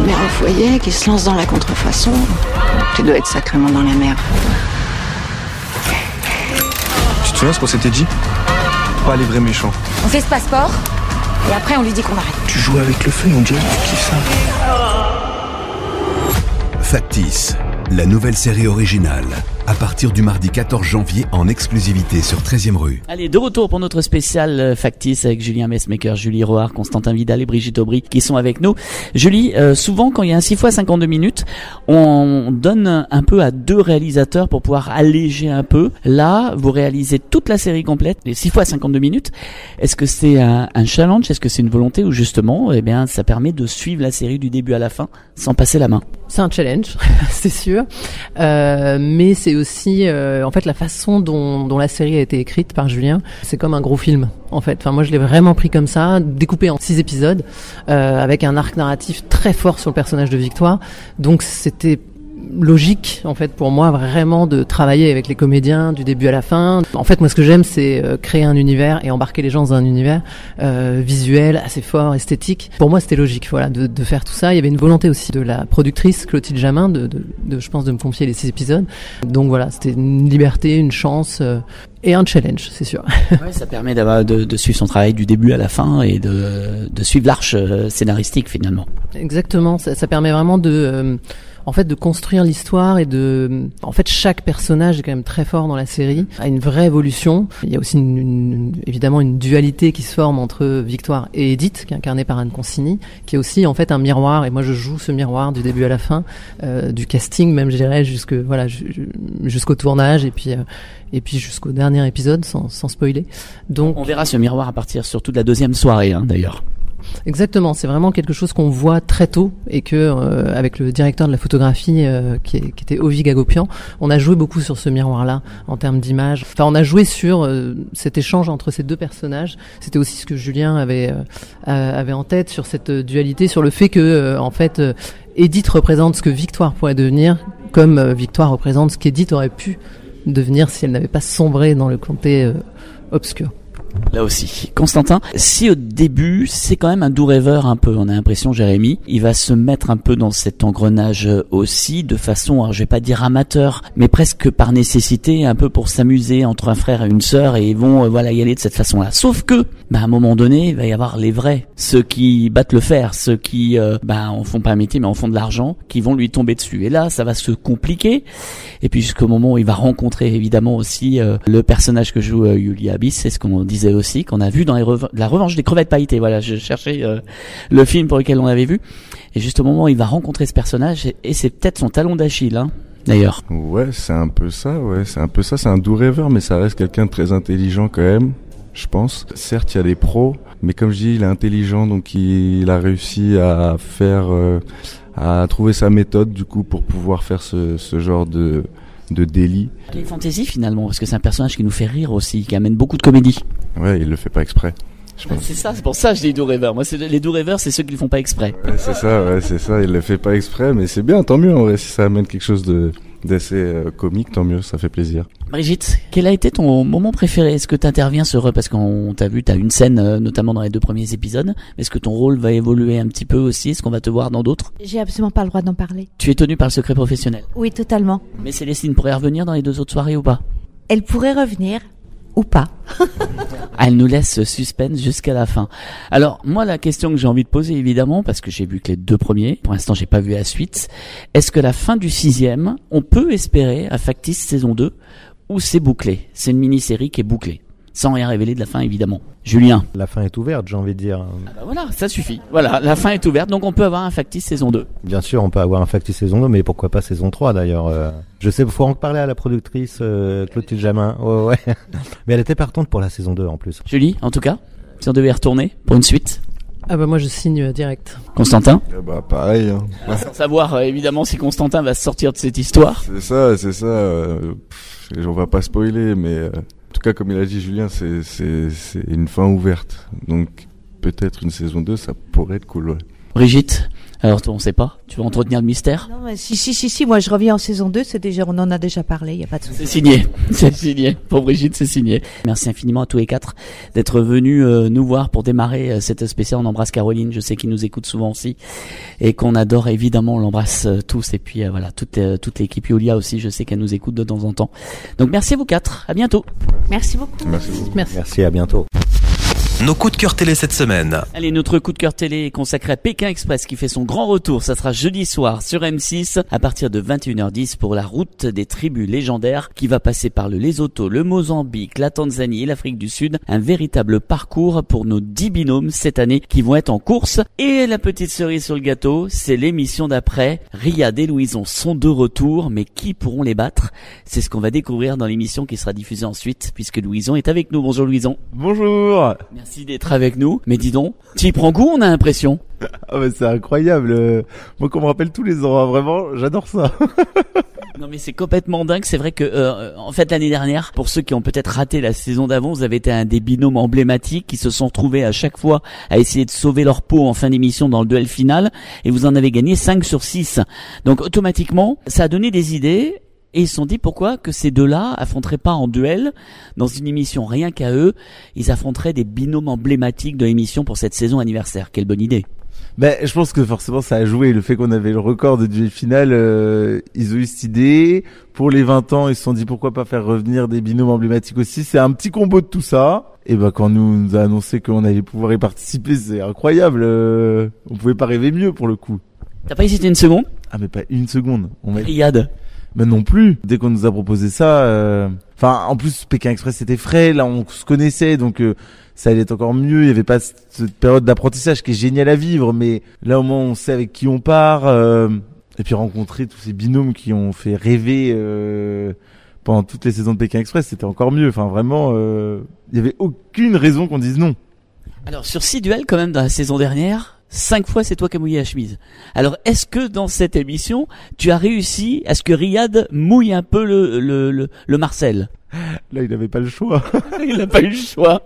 mère au foyer, qui se lance dans la contrefaçon. Tu dois être sacrément dans la merde. Tu te souviens ce qu'on s'était dit? Pas les vrais méchants. On fait ce passeport, et après on lui dit qu'on arrête. Tu joues avec le feu, on dirait que tu kiffes ça. Factice, la nouvelle série originale, à partir du mardi quatorze janvier en exclusivité sur treizième rue. Allez, de retour pour notre spécial euh, Factice avec Julien Messmaker, Julie Roard, Constantin Vidal et Brigitte Aubry qui sont avec nous. Julie, euh, souvent quand il y a un six fois cinquante-deux minutes, on donne un peu à deux réalisateurs pour pouvoir alléger un peu. Là, vous réalisez toute la série complète, les six fois cinquante-deux minutes. Est-ce que c'est un, un challenge? Est-ce que c'est une volonté ou justement, eh bien, ça permet de suivre la série du début à la fin sans passer la main? C'est un challenge, c'est sûr, euh, mais c'est aussi euh, en fait la façon dont, dont la série a été écrite par Julien. C'est comme un gros film en fait. Enfin moi je l'ai vraiment pris comme ça, découpé en six épisodes, euh, avec un arc narratif très fort sur le personnage de Victoire. Donc c'était logique en fait pour moi vraiment de travailler avec les comédiens du début à la fin. En fait moi ce que j'aime c'est euh, créer un univers et embarquer les gens dans un univers euh, visuel assez fort, esthétique. Pour moi c'était logique voilà de, de faire tout ça. Il y avait une volonté aussi de la productrice Clotilde Jamin de, de, de je pense de me confier les six épisodes. Donc voilà, c'était une liberté, une chance euh, et un challenge, c'est sûr. Ouais, ça permet d'avoir de, de suivre son travail du début à la fin et de, de suivre l'arche scénaristique finalement. Exactement, ça, ça permet vraiment de euh, en fait de construire l'histoire et de en fait chaque personnage est quand même très fort dans la série, a une vraie évolution. Il y a aussi une, une, évidemment une dualité qui se forme entre Victoire et Edith qui est incarnée par Anne Consigny, qui est aussi en fait un miroir et moi je joue ce miroir du début à la fin euh, du casting même je dirais jusque voilà jusqu'au tournage et puis euh, et puis jusqu'au dernier épisode sans, sans spoiler. Donc on verra ce miroir à partir surtout de la deuxième soirée hein, d'ailleurs. Exactement, c'est vraiment quelque chose qu'on voit très tôt et que euh, avec le directeur de la photographie euh, qui, est, qui était Ovi Gagopian, on a joué beaucoup sur ce miroir-là en termes d'image. Enfin, on a joué sur euh, cet échange entre ces deux personnages. C'était aussi ce que Julien avait euh, avait en tête sur cette dualité, sur le fait que euh, en fait euh, Edith représente ce que Victoire pourrait devenir, comme euh, Victoire représente ce qu'Edith aurait pu devenir si elle n'avait pas sombré dans le côté euh, obscur. Là aussi, Constantin, si au début c'est quand même un doux rêveur un peu, on a l'impression Jérémy, il va se mettre un peu dans cet engrenage aussi de façon, alors je vais pas dire amateur, mais presque par nécessité, un peu pour s'amuser entre un frère et une sœur et ils vont euh, voilà y aller de cette façon-là. Sauf que, bah, à un moment donné, il va y avoir les vrais, ceux qui battent le fer, ceux qui, euh, bah, en font pas un métier mais en font de l'argent, qui vont lui tomber dessus. Et là, ça va se compliquer. Et puis jusqu'au moment où il va rencontrer évidemment aussi euh, le personnage que joue euh, Yulia Abyss, c'est ce qu'on disait aussi, qu'on a vu dans les rev- la revanche des crevettes pailletées. Voilà, je cherchais euh, le film pour lequel on avait vu. Et juste au moment où il va rencontrer ce personnage, et, et c'est peut-être son talon d'Achille, hein, d'ailleurs. Ouais, c'est un peu ça, ouais, c'est un peu ça, c'est un doux rêveur, mais ça reste quelqu'un de très intelligent quand même, je pense. Certes, il y a des pros, mais comme je dis, il est intelligent, donc il, il a réussi à faire, euh, à trouver sa méthode, du coup, pour pouvoir faire ce, ce genre de, de délit. De fantaisie finalement, parce que c'est un personnage qui nous fait rire aussi, qui amène beaucoup de comédie. Ouais, il le fait pas exprès. Je pense. C'est ça, c'est pour ça que je dis doux rêveurs. Moi, c'est les doux rêveurs, c'est ceux qui le font pas exprès. Ouais, c'est ça, ouais, c'est ça. Il le fait pas exprès, mais c'est bien, tant mieux. En vrai, si ça amène quelque chose de d'assez euh, comique, tant mieux, ça fait plaisir. Brigitte, quel a été ton moment préféré? Est-ce que t'interviens sur, parce qu'on t'a vu, t'as une scène, euh, notamment dans les deux premiers épisodes. Est-ce que ton rôle va évoluer un petit peu aussi? Est-ce qu'on va te voir dans d'autres? J'ai absolument pas le droit d'en parler. Tu es tenue par le secret professionnel? Oui, totalement. Mais Célestine pourrait revenir dans les deux autres soirées ou pas? Elle pourrait revenir. Ou pas. Elle nous laisse suspense jusqu'à la fin. Alors, moi, la question que j'ai envie de poser, évidemment, parce que j'ai vu que les deux premiers, pour l'instant, j'ai pas vu la suite, est-ce que la fin du sixième, on peut espérer à Factice saison deux, ou c'est bouclé? C'est une mini-série qui est bouclée. Sans rien révéler de la fin, évidemment. Julien. La fin est ouverte, j'ai envie de dire. Ah bah voilà, ça suffit. Voilà, la fin est ouverte, donc on peut avoir un Factice saison deux. Bien sûr, on peut avoir un Factice saison deux, mais pourquoi pas saison trois d'ailleurs. Euh, je sais, il faut en parler à la productrice euh, Clotilde Jamin. Ouais, ouais. Mais elle était partante pour la saison deux en plus. Julie, en tout cas, si on devait y retourner pour une suite. Ah bah moi je signe euh, direct. Constantin. Eh bah pareil. Hein. Ah, sans savoir euh, évidemment si Constantin va se sortir de cette histoire. C'est ça, c'est ça. Euh, pff, on va pas spoiler, mais... Euh... En tout cas, comme il a dit Julien, c'est, c'est, c'est une fin ouverte. Donc, peut-être une saison deux, ça pourrait être cool, ouais. Brigitte, Alors toi, on sait pas. Tu veux entretenir le mystère? Non, mais si, si, si, si. Moi, je reviens en saison deux. C'est déjà, on en a déjà parlé. Il y a pas de souci. C'est signé. C'est signé. Pour Brigitte, c'est signé. Merci infiniment à tous les quatre d'être venus euh, nous voir pour démarrer euh, cette spéciale. On embrasse Caroline. Je sais qu'il nous écoute souvent aussi et qu'on adore évidemment. On l'embrasse euh, tous et puis euh, voilà toute euh, toute l'équipe Yulia aussi. Je sais qu'elle nous écoute de temps en temps. Donc merci à vous quatre. À bientôt. Merci beaucoup. Merci beaucoup. Merci. Merci, à bientôt. Nos coups de cœur télé cette semaine. Allez, notre coup de cœur télé est consacré à Pékin Express qui fait son grand retour. Ça sera jeudi soir sur M six à partir de vingt et une heures dix pour la route des tribus légendaires qui va passer par le Lesotho, le Mozambique, la Tanzanie et l'Afrique du Sud. Un véritable parcours pour nos dix binômes cette année qui vont être en course. Et la petite cerise sur le gâteau, c'est l'émission d'après. Riyad et Louison sont de retour, mais qui pourront les battre? C'est ce qu'on va découvrir dans l'émission qui sera diffusée ensuite puisque Louison est avec nous. Bonjour Louison. Bonjour. Merci d'être avec nous, mais dis donc, tu y prends goût, on a l'impression. Ah bah c'est incroyable, euh, moi qu'on me rappelle tous les ans, hein, vraiment, j'adore ça. Non mais c'est complètement dingue, c'est vrai que euh, en fait l'année dernière, pour ceux qui ont peut-être raté la saison d'avant, vous avez été un des binômes emblématiques qui se sont retrouvés à chaque fois à essayer de sauver leur peau en fin d'émission dans le duel final, et vous en avez gagné cinq sur six. Donc automatiquement, ça a donné des idées. Et ils se sont dit pourquoi que ces deux-là affronteraient pas en duel dans une émission rien qu'à eux, ils affronteraient des binômes emblématiques de l'émission pour cette saison anniversaire. Quelle bonne idée. Ben, je pense que forcément ça a joué, le fait qu'on avait le record de duel final, euh, ils ont eu cette idée. Pour les vingt ans, ils se sont dit pourquoi pas faire revenir des binômes emblématiques aussi. C'est un petit combo de tout ça. Et ben quand nous, nous a annoncé qu'on allait pouvoir y participer, c'est incroyable. Euh, on pouvait pas rêver mieux pour le coup. T'as pas hésité une seconde? Ah mais pas une seconde. On m'a... Riyad. Ben non plus. Dès qu'on nous a proposé ça, euh... enfin en plus Pékin Express c'était frais, là on se connaissait donc euh, ça allait être encore mieux. Il y avait pas cette période d'apprentissage qui est géniale à vivre, mais là au moins on sait avec qui on part euh... et puis rencontrer tous ces binômes qui ont fait rêver euh... pendant toutes les saisons de Pékin Express, c'était encore mieux. Enfin vraiment, euh... il y avait aucune raison qu'on dise non. Alors sur six duels quand même dans la saison dernière. Cinq fois, c'est toi qui as mouillé la chemise. Alors, est-ce que dans cette émission, tu as réussi à ce que Riyad mouille un peu le le le, le Marcel? Là, il n'avait pas le choix. Il n'a pas eu le choix.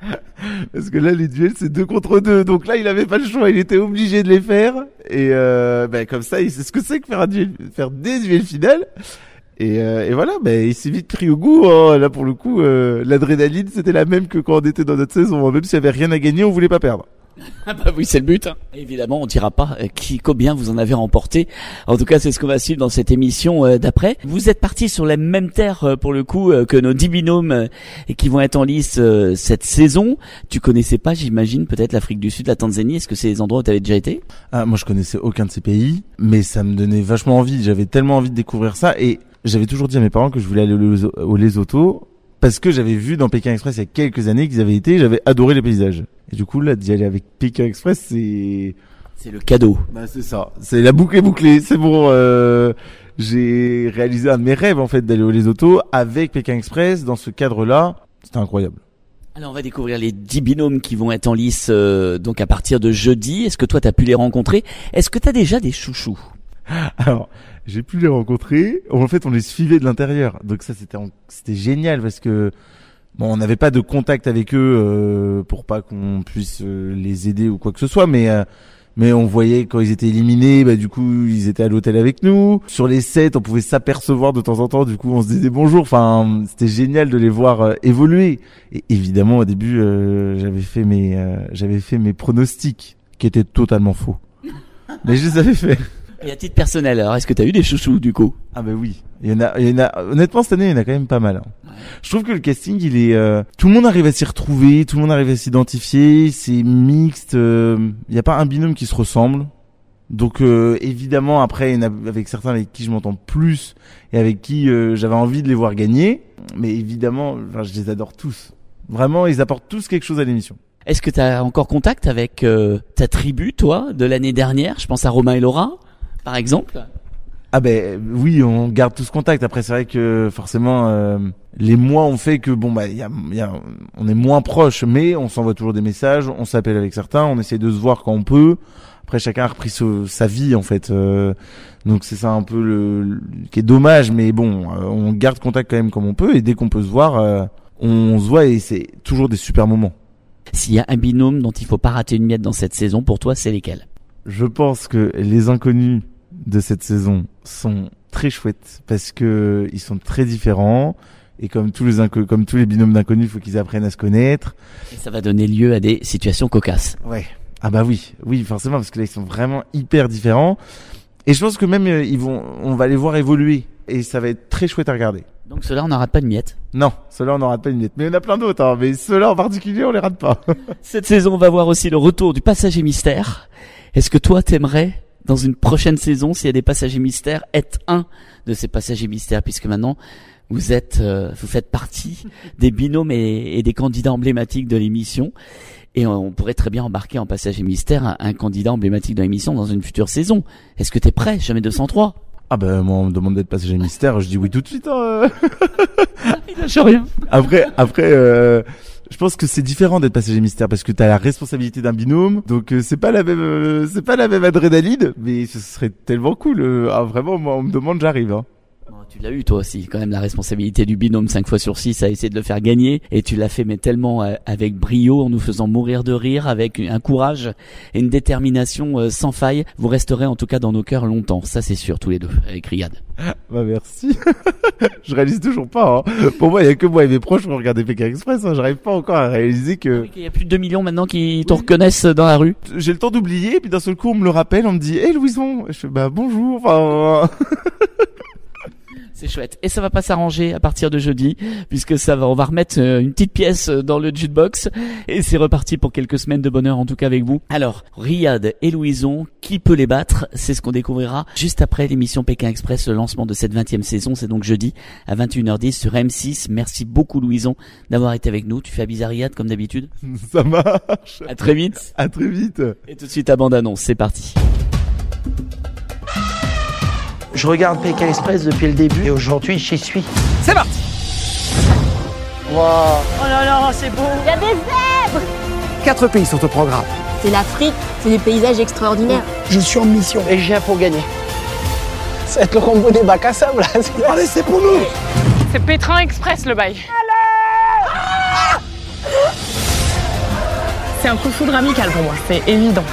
Parce que là, les duels, c'est deux contre deux. Donc là, il n'avait pas le choix. Il était obligé de les faire. Et euh, ben comme ça, il sait ce que c'est que faire un duel, faire des duels finales. Et, euh, et voilà, ben il s'est vite pris au goût. Hein. Là, pour le coup, euh, l'adrénaline, c'était la même que quand on était dans notre saison. Même s'il y avait rien à gagner, on voulait pas perdre. Ah bah oui, c'est le but. Hein. Évidemment, on dira pas euh, qui, combien vous en avez remporté. En tout cas, c'est ce qu'on va suivre dans cette émission euh, d'après. Vous êtes partis sur la même terre euh, pour le coup euh, que nos dix binômes euh, et qui vont être en lice euh, cette saison. Tu connaissais pas, j'imagine, peut-être l'Afrique du Sud, la Tanzanie. Est-ce que c'est des endroits où tu avais déjà été? Ah, moi, je connaissais aucun de ces pays, mais ça me donnait vachement envie. J'avais tellement envie de découvrir ça et j'avais toujours dit à mes parents que je voulais aller au, au Lesotho. Parce que j'avais vu dans Pékin Express il y a quelques années qu'ils avaient été, j'avais adoré les paysages. Et du coup, là, d'y aller avec Pékin Express, c'est... C'est le cadeau. Bah, c'est ça. C'est la boucle est bouclée. C'est bon, euh, j'ai réalisé un de mes rêves, en fait, d'aller au Lesotho avec Pékin Express dans ce cadre-là. C'était incroyable. Alors, on va découvrir les dix binômes qui vont être en lice, euh, donc à partir de jeudi. Est-ce que toi, t'as pu les rencontrer? Est-ce que t'as déjà des chouchous? Alors, j'ai pu les rencontrer. En fait, on les suivait de l'intérieur. Donc ça, c'était c'était génial parce que bon, on n'avait pas de contact avec eux euh, pour pas qu'on puisse euh, les aider ou quoi que ce soit, mais euh, mais on voyait quand ils étaient éliminés, bah du coup, ils étaient à l'hôtel avec nous. Sur les sets, on pouvait s'apercevoir de temps en temps. Du coup, on se disait bonjour. Enfin, c'était génial de les voir euh, évoluer. Et évidemment, au début, euh, j'avais fait mes euh, j'avais fait mes pronostics qui étaient totalement faux, mais je les avais faits. Et à titre personnel, alors est-ce que t'as eu des chouchous du coup? Ah bah oui, il y en a, il y en a. Honnêtement, cette année, il y en a quand même pas mal. Hein. Ouais. Je trouve que le casting, il est, euh, tout le monde arrive à s'y retrouver, tout le monde arrive à s'identifier, c'est mixte. Il euh, y a pas un binôme qui se ressemble. Donc euh, évidemment, après, il y en a avec certains avec qui je m'entends plus et avec qui euh, j'avais envie de les voir gagner. Mais évidemment, enfin, je les adore tous. Vraiment, ils apportent tous quelque chose à l'émission. Est-ce que t'as encore contact avec euh, ta tribu, toi, de l'année dernière? Je pense à Romain et Laura. Par exemple? Ah ben oui, on garde tous contact. Après c'est vrai que forcément euh, les mois ont fait que bon bah y a, y a, on est moins proches, mais on s'envoie toujours des messages, on s'appelle avec certains, on essaie de se voir quand on peut. Après chacun a repris ce, sa vie en fait, euh, donc c'est ça un peu le, le qui est dommage, mais bon, euh, on garde contact quand même comme on peut et dès qu'on peut se voir, euh, on se voit et c'est toujours des super moments. S'il y a un binôme dont il faut pas rater une miette dans cette saison, pour toi, c'est lesquels? je pense que les inconnus de cette saison sont très chouettes parce que ils sont très différents. Et comme tous les inco- comme tous les binômes d'inconnus, il faut qu'ils apprennent à se connaître. Et ça va donner lieu à des situations cocasses. Ouais. Ah bah oui, oui forcément parce que là ils sont vraiment hyper différents. Et je pense que même euh, ils vont, on va les voir évoluer et ça va être très chouette à regarder. Donc ceux-là on n'en rate pas de miettes. Non, ceux-là on n'en rate pas une miette. Mais il y en a plein d'autres, hein, mais ceux-là en particulier on les rate pas. Cette saison on va voir aussi le retour du passager mystère. Est-ce que toi t'aimerais dans une prochaine saison, s'il y a des passagers mystères, être un de ces passagers mystères, puisque maintenant vous êtes, euh, vous faites partie des binômes et, et des candidats emblématiques de l'émission, et on, on pourrait très bien embarquer en passager mystère un, un candidat emblématique de l'émission dans une future saison. Est-ce que t'es prêt? Jamais deux cent trois. Ah ben moi on me demande d'être passager mystère, je dis oui tout de suite. Hein. Il lâche rien. Après, après. Euh... Je pense que c'est différent d'être passager mystère parce que t'as la responsabilité d'un binôme, donc euh, c'est pas la même, euh, c'est pas la même adrénaline, mais ce serait tellement cool. Euh, ah vraiment, moi on me demande, j'arrive. Hein. Oh, tu l'as eu toi aussi, quand même la responsabilité du binôme cinq fois sur six à essayer de le faire gagner, et tu l'as fait mais tellement euh, avec brio, en nous faisant mourir de rire, avec un courage et une détermination euh, sans faille. Vous resterez en tout cas dans nos cœurs longtemps, ça c'est sûr, tous les deux, avec Riyad. Bah merci. Je réalise toujours pas. Hein. Pour moi, il y a que moi et mes proches pour regarder Pékin Express. Hein. J'arrive pas encore à réaliser que. Il y a plus de deux millions maintenant qui te reconnaissent dans la rue. J'ai le temps d'oublier, puis d'un seul coup on me le rappelle, on me dit, hé hey, Louison. Je fais bah bonjour. Enfin. C'est chouette. Et ça va pas s'arranger à partir de jeudi, puisque ça va, on va remettre une petite pièce dans le jukebox. Et c'est reparti pour quelques semaines de bonheur, en tout cas avec vous. Alors, Riyad et Louison, qui peut les battre? C'est ce qu'on découvrira juste après l'émission Pékin Express, le lancement de cette vingtième saison. C'est donc jeudi à vingt et une heures dix sur M six. Merci beaucoup Louison d'avoir été avec nous. Tu fais un bizarre Riyad comme d'habitude? Ça marche. À très vite. À très vite. Et tout de suite à bande-annonce. C'est parti. Je regarde Pékin Express depuis le début et aujourd'hui j'y suis. C'est parti. Wow. Oh là là, c'est beau. Il y a des zèbres. Quatre pays sont au programme. C'est l'Afrique, c'est des paysages extraordinaires. Je suis en mission et je viens pour gagner. Ça va être le combo des bacs à sable là. Allez, c'est pour nous. C'est Pékin Express le bail. Allez. C'est un coup de foudre amical pour moi, c'est évident.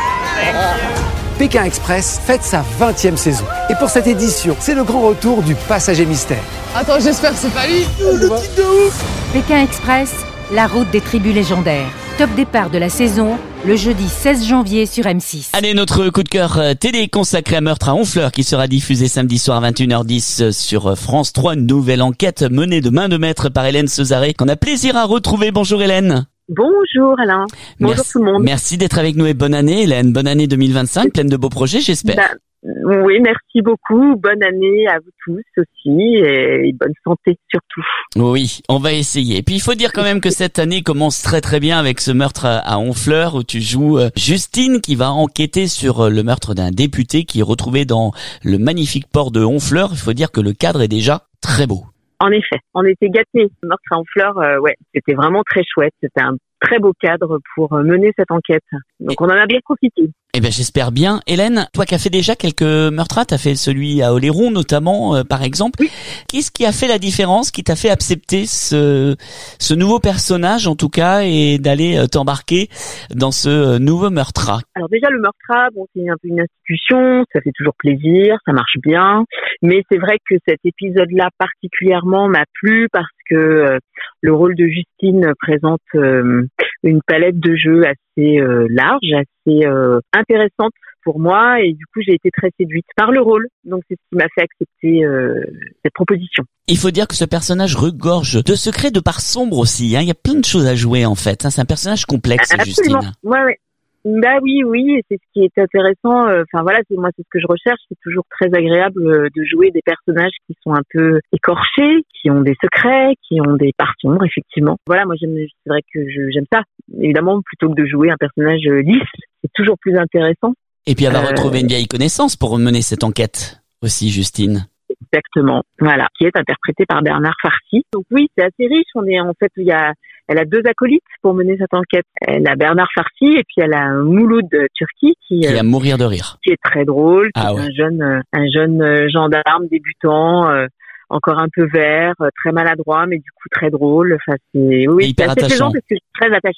Pékin Express fête sa vingtième saison. Et pour cette édition, c'est le grand retour du passager mystère. Attends, j'espère que c'est pas lui. Le titre de ouf. Pékin Express, la route des tribus légendaires. Top départ de la saison, le jeudi seize janvier sur M six. Allez, notre coup de cœur télé consacré à Meurtre à Honfleur qui sera diffusé samedi soir à vingt et une heures dix sur France trois. Une nouvelle enquête menée de main de maître par Hélène Cesaré qu'on a plaisir à retrouver. Bonjour Hélène. Bonjour Alain, bonjour merci, tout le monde. Merci d'être avec nous et bonne année Hélène, bonne année deux mille vingt-cinq, pleine de beaux projets j'espère. Bah, oui, merci beaucoup, bonne année à vous tous aussi et bonne santé surtout. Oui, on va essayer. Et puis il faut dire quand même que cette année commence très très bien avec ce meurtre à Honfleur où tu joues Justine qui va enquêter sur le meurtre d'un député qui est retrouvé dans le magnifique port de Honfleur. Il faut dire que le cadre est déjà très beau. En effet, on était gâtés. Le meurtre à Honfleur, euh, ouais, c'était vraiment très chouette. C'était un très beau cadre pour mener cette enquête. Donc on en a bien profité. Eh bien j'espère bien. Hélène, toi qui as fait déjà quelques meurtres, tu as fait celui à Oléron notamment, euh, par exemple. Oui. Qu'est-ce qui a fait la différence, qui t'a fait accepter ce, ce nouveau personnage en tout cas et d'aller euh, t'embarquer dans ce euh, nouveau meurtre? Alors déjà le meurtre, bon c'est un peu une institution, ça fait toujours plaisir, ça marche bien. Mais c'est vrai que cet épisode-là particulièrement m'a plu parce que euh, le rôle de Justine présente euh, une palette de jeux assez euh, large, assez euh, intéressante pour moi et du coup j'ai été très séduite par le rôle. Donc c'est ce qui m'a fait accepter euh, cette proposition. Il faut dire que ce personnage regorge de secrets, de parts sombres aussi. Hein. Il y a plein de choses à jouer en fait. Hein. C'est un personnage complexe, absolument. Justine. Ouais, ouais. Bah oui, oui, et c'est ce qui est intéressant. Enfin voilà, c'est moi c'est ce que je recherche. C'est toujours très agréable de jouer des personnages qui sont un peu écorchés, qui ont des secrets, qui ont des parts sombres, effectivement. Voilà, moi j'aime, c'est vrai que je, j'aime ça. Évidemment, plutôt que de jouer un personnage lisse, c'est toujours plus intéressant. Et puis elle va euh... retrouver une vieille connaissance pour mener cette enquête aussi, Justine. Exactement, voilà, qui est interprété par Bernard Farcy. Donc oui, c'est assez riche. On est en fait, il y a, elle a deux acolytes pour mener cette enquête. Elle a Bernard Farcy et puis elle a Mouloud Turki qui, qui euh, va mourir de rire, qui est très drôle, qui ah est ouais. un jeune, un jeune gendarme débutant, euh, encore un peu vert, très maladroit, mais du coup très drôle. Enfin, c'est oui, hyper c'est assez attachant. plaisant parce que c'est très attachant.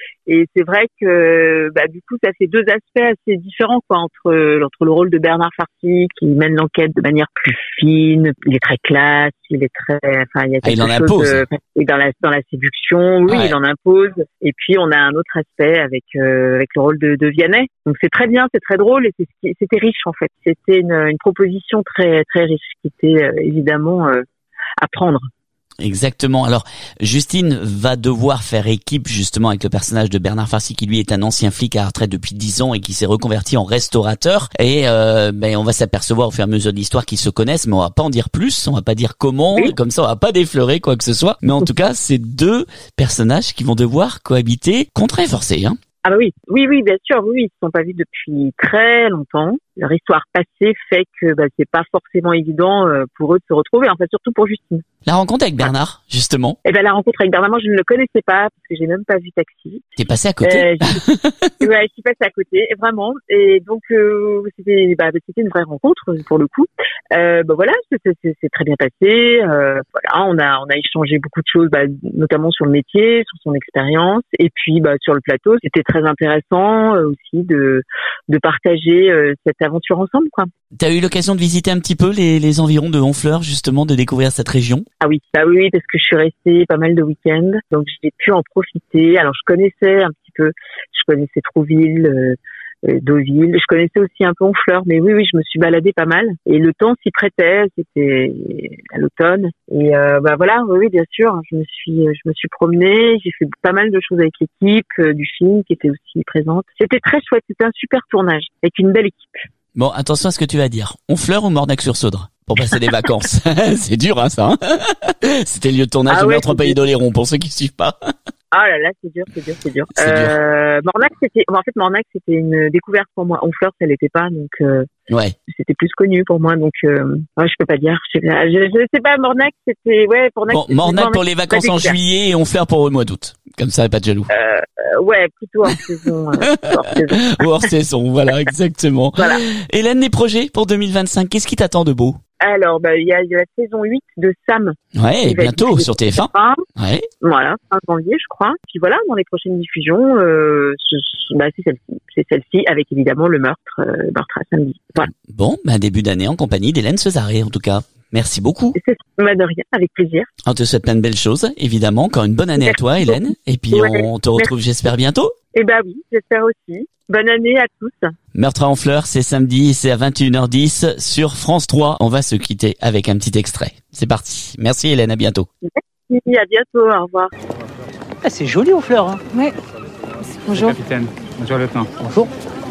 Et c'est vrai que bah du coup ça fait deux aspects assez différents quoi entre entre le rôle de Bernard Farcy qui mène l'enquête de manière plus fine, il est très classe, il est très enfin il y a quelque ah, il en chose impose. Euh, dans la dans la séduction, oui, ouais. il en impose. Et puis on a un autre aspect avec euh, avec le rôle de de Vianney. Donc c'est très bien, c'est très drôle et c'est c'était riche en fait. C'était une une proposition très très riche qui était euh, évidemment euh, à prendre. Exactement. Alors, Justine va devoir faire équipe justement avec le personnage de Bernard Farcy qui lui est un ancien flic à la retraite depuis dix ans et qui s'est reconverti en restaurateur. Et euh, ben on va s'apercevoir au fur et à mesure de l'histoire qu'ils se connaissent, mais on va pas en dire plus, on va pas dire comment, oui. Et comme ça on va pas défleurer quoi que ce soit. Mais en tout cas, c'est deux personnages qui vont devoir cohabiter contraints et forcés, hein. Ah bah oui, oui, oui, bien sûr, oui, ils se sont pas vus depuis très longtemps. Leur histoire passée fait que bah, c'est pas forcément évident pour eux de se retrouver, enfin surtout pour Justine. La rencontre avec Bernard, justement. Eh ben la rencontre avec Bernard, moi je ne le connaissais pas parce que j'ai même pas vu Taxi. T'es passé à côté. Euh, je... ouais, je suis passée à côté, vraiment. Et donc euh, c'était, bah, c'était une vraie rencontre pour le coup. Euh, bah voilà, c'est, c'est, c'est très bien passé. Euh, voilà, on a on a échangé beaucoup de choses, bah, notamment sur le métier, sur son expérience, et puis bah sur le plateau, c'était très intéressant euh, aussi de de partager euh, cette aventure ensemble, quoi. T'as eu l'occasion de visiter un petit peu les, les environs de Honfleur, justement, de découvrir cette région? Ah oui, ah oui, parce que je suis restée pas mal de week-ends, donc j'ai pu en profiter. Alors je connaissais un petit peu, je connaissais Trouville, euh, euh, Deauville, je connaissais aussi un peu Honfleur, mais oui, oui, je me suis baladée pas mal. Et le temps s'y prêtait, c'était à l'automne. Et euh, bah voilà, oui, oui, bien sûr, je me suis, je me suis promenée, j'ai fait pas mal de choses avec l'équipe euh, du film qui était aussi présente. C'était très chouette, c'était un super tournage avec une belle équipe. Bon, attention à ce que tu vas dire. Honfleur ou Mornac-sur-Saudre pour passer des vacances? C'est dur, hein, ça. Hein. C'était le lieu de tournage ah de ouais, Meurtre en Pays d'Oléron, pour ceux qui suivent pas. Ah là là, c'est dur, c'est dur, c'est dur. C'est euh, dur. Mornac, c'était, en fait, Mornac, c'était une découverte pour moi. Honfleur, ça l'était pas, donc euh, ouais. C'était plus connu pour moi, donc euh, ouais, je peux pas dire. Je sais pas, je, je sais pas. Mornac, c'était ouais, Mornac. Bon, Mornac pour les vacances en juillet et Honfleur pour le mois d'août. Comme ça, pas de jaloux. Euh, ouais, plutôt hors saison. Euh, hors saison. Ou hors saison, voilà, exactement. Voilà. Hélène, les projets pour deux mille vingt-cinq, qu'est-ce qui t'attend de beau? Alors, bah, il y a, y a la saison huit de Sam. Ouais, et bientôt sur T F un. Ouais. Voilà, fin janvier, je crois. Puis voilà, dans les prochaines diffusions, euh, c'est, bah, c'est celle-ci. C'est celle-ci avec évidemment le meurtre, euh, meurtre à samedi. Voilà. Bon, bah, début d'année en compagnie d'Hélène Cesaré, en tout cas. Merci beaucoup. C'est bah, de rien, avec plaisir. On te souhaite plein de belles choses, évidemment. Encore une bonne année Merci à toi, Hélène. Et puis, ouais, on te retrouve, merci. J'espère, bientôt. Eh ben oui, j'espère aussi. Bonne année à tous. Meurtre à Honfleur, c'est samedi, c'est à vingt et une heures dix sur France trois. On va se quitter avec un petit extrait. C'est parti. Merci Hélène, à bientôt. Merci, à bientôt, au revoir. Ah, c'est joli Honfleur, hein. Ouais. Bonjour. Capitaine. Bonjour lieutenant. Bonjour.